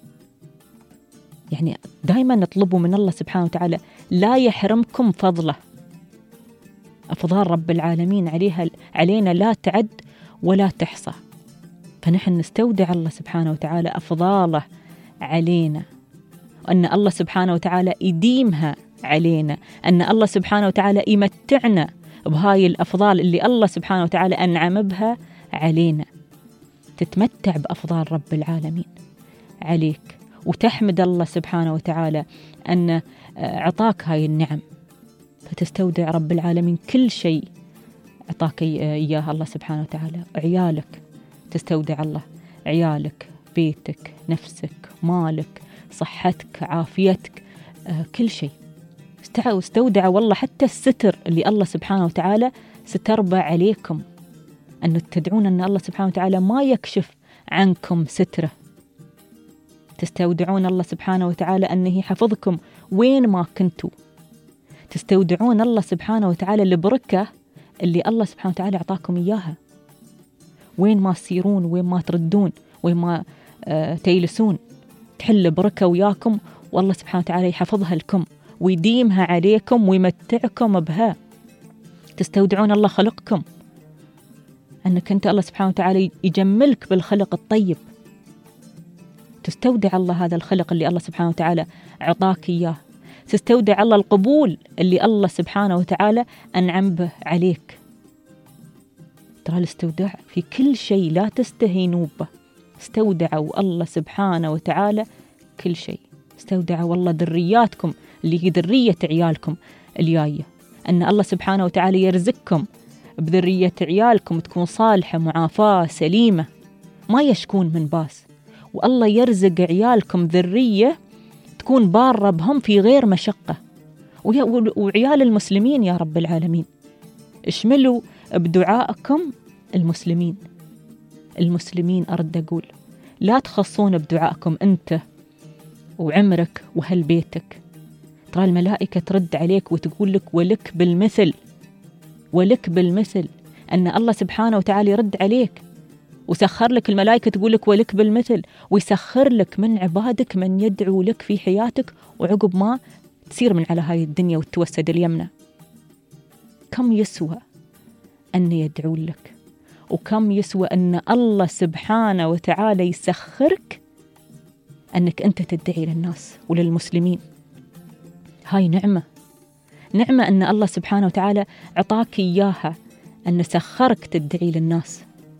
يعني دائما نطلبوا من الله سبحانه وتعالى لا يحرمكم فضله. أفضال رب العالمين عليها علينا لا تعد ولا تحصى، فنحن نستودع الله سبحانه وتعالى أفضاله علينا، أن الله سبحانه وتعالى يديمها علينا، أن الله سبحانه وتعالى يمتعنا بهاي الأفضال اللي الله سبحانه وتعالى أنعم بها علينا. تتمتع بأفضال رب العالمين عليك، وتحمد الله سبحانه وتعالى أن أعطاك هاي النعم، فتستودع رب العالمين كل شيء أعطاك إياه الله سبحانه وتعالى. عيالك تستودع الله، عيالك، بيتك، نفسك، مالك، صحتك، عافيتك، آه كل شيء استودع والله، حتى الستر اللي الله سبحانه وتعالى ستربى عليكم، أن تدعون أن الله سبحانه وتعالى ما يكشف عنكم ستره. تستودعون الله سبحانه وتعالى أنه يحفظكم وين ما كنتوا. تستودعون الله سبحانه وتعالى البركة اللي الله سبحانه وتعالى أعطاكم إياها، وين ما تصيرون، وين ما تردون، وين ما آه تيلسون، تحل بركة وياكم، والله سبحانه وتعالى يحفظها لكم ويديمها عليكم ويمتعكم بها. تستودعون الله خلقكم، أنك أنت الله سبحانه وتعالى يجملك بالخلق الطيب. تستودع الله هذا الخلق اللي الله سبحانه وتعالى أعطاك إياه. تستودع الله القبول اللي الله سبحانه وتعالى أنعم به عليك. ترى الاستوداع في كل شيء، لا تستهينوا به. استودعوا الله سبحانه وتعالى كل شيء. استودعوا والله ذرياتكم اللي هي ذرية عيالكم الجاية، أن الله سبحانه وتعالى يرزقكم بذرية عيالكم تكون صالحة، معافاة، سليمة، ما يشكون من باس. والله يرزق عيالكم ذرية تكون بارة بهم في غير مشقة. وعيال المسلمين يا رب العالمين اشملوا بدعائكم المسلمين. المسلمين أرد أقول لا تخصون بدعائكم أنت وعمرك وهل بيتك. ترى الملائكة ترد عليك وتقول لك ولك بالمثل، ولك بالمثل، أن الله سبحانه وتعالى يرد عليك وسخر لك الملائكة تقول لك ولك بالمثل، ويسخر لك من عبادك من يدعو لك في حياتك وعقب ما تسير من على هاي الدنيا وتتوسد اليمنى. كم يسوى أن يدعو لك، وكم يسوى أن الله سبحانه وتعالى يسخرك أنك أنت تدعي للناس وللمسلمين. هاي نعمة، نعمة أن الله سبحانه وتعالى عطاك إياها، أن سخرك تدعي للناس،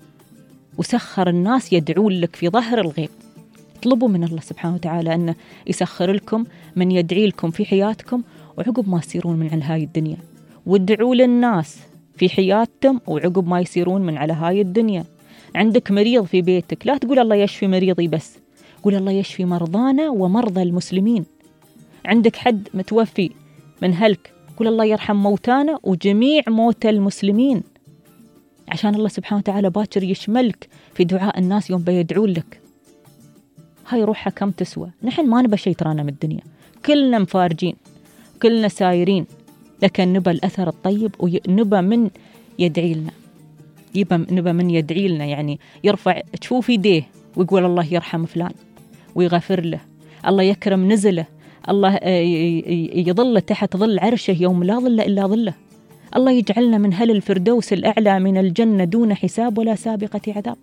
وسخر الناس يدعون لك في ظهر الغيب. اطلبوا من الله سبحانه وتعالى أن يسخر لكم من يدعي لكم في حياتكم وعقب ما يصيرون من على هاي الدنيا، وادعوا للناس في حياتهم وعقب ما يصيرون من على هاي الدنيا. عندك مريض في بيتك، لا تقول الله يشفي مريضي بس، قول الله يشفي مرضانا ومرضى المسلمين. عندك حد متوفي من هلك، قول الله يرحم موتانا وجميع موتى المسلمين، عشان الله سبحانه وتعالى باكر يشملك في دعاء الناس يوم بيدعون لك. هاي روحها كم تسوى. نحن ما نبى شيء ترانا من الدنيا، كلنا مفارجين، كلنا سايرين، لكن نبى الأثر الطيب ونبى من يدعي لنا، يبى نبى من يدعي لنا، يعني يرفع تشوف يديه ويقول الله يرحم فلان ويغفر له، الله يكرم نزله، الله يظل تحت ظل عرشه يوم لا ظل إلا ظله، الله يجعلنا من هل الفردوس الأعلى من الجنة دون حساب ولا سابقة عذاب.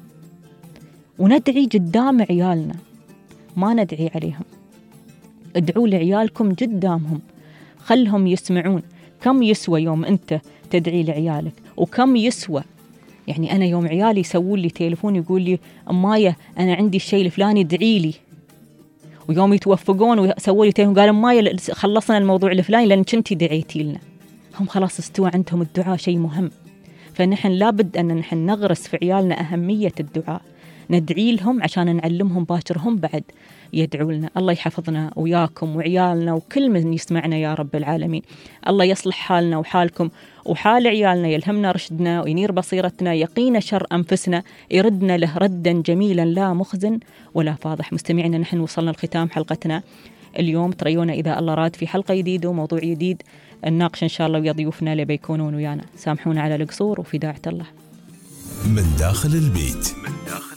وندعي قدام عيالنا، ما ندعي عليهم. ادعوا لعيالكم قدامهم، خلهم يسمعون. كم يسوى يوم أنت تدعي لعيالك وكم يسوى. يعني أنا يوم عيالي يسوون لي تليفون يقول لي أمايا أنا عندي الشيء الفلاني ادعي لي، ويوم يتوفقون ويسووا لي تليفون قال أمايا خلصنا الموضوع الفلاني لأن كنتي دعيتي لنا. هم خلاص استوى عندهم الدعاء شيء مهم. فنحن لابد أن نحن نغرس في عيالنا أهمية الدعاء، ندعي لهم عشان نعلمهم باكر هم بعد يدعوا لنا. الله يحفظنا وياكم وعيالنا وكل من يسمعنا يا رب العالمين. الله يصلح حالنا وحالكم وحال عيالنا، يلهمنا رشدنا وينير بصيرتنا، يقينا شر أنفسنا، يردنا له ردا جميلا لا مخزن ولا فاضح. مستمعينا نحن وصلنا لختام حلقتنا اليوم. تريونا إذا الله راد في حلقة جديدة وموضوع جديد الناقش إن شاء الله ويا ضيوفنا اللي بيكونون ويانا. سامحونا على القصور وفي داعة الله. من داخل البيت. من داخل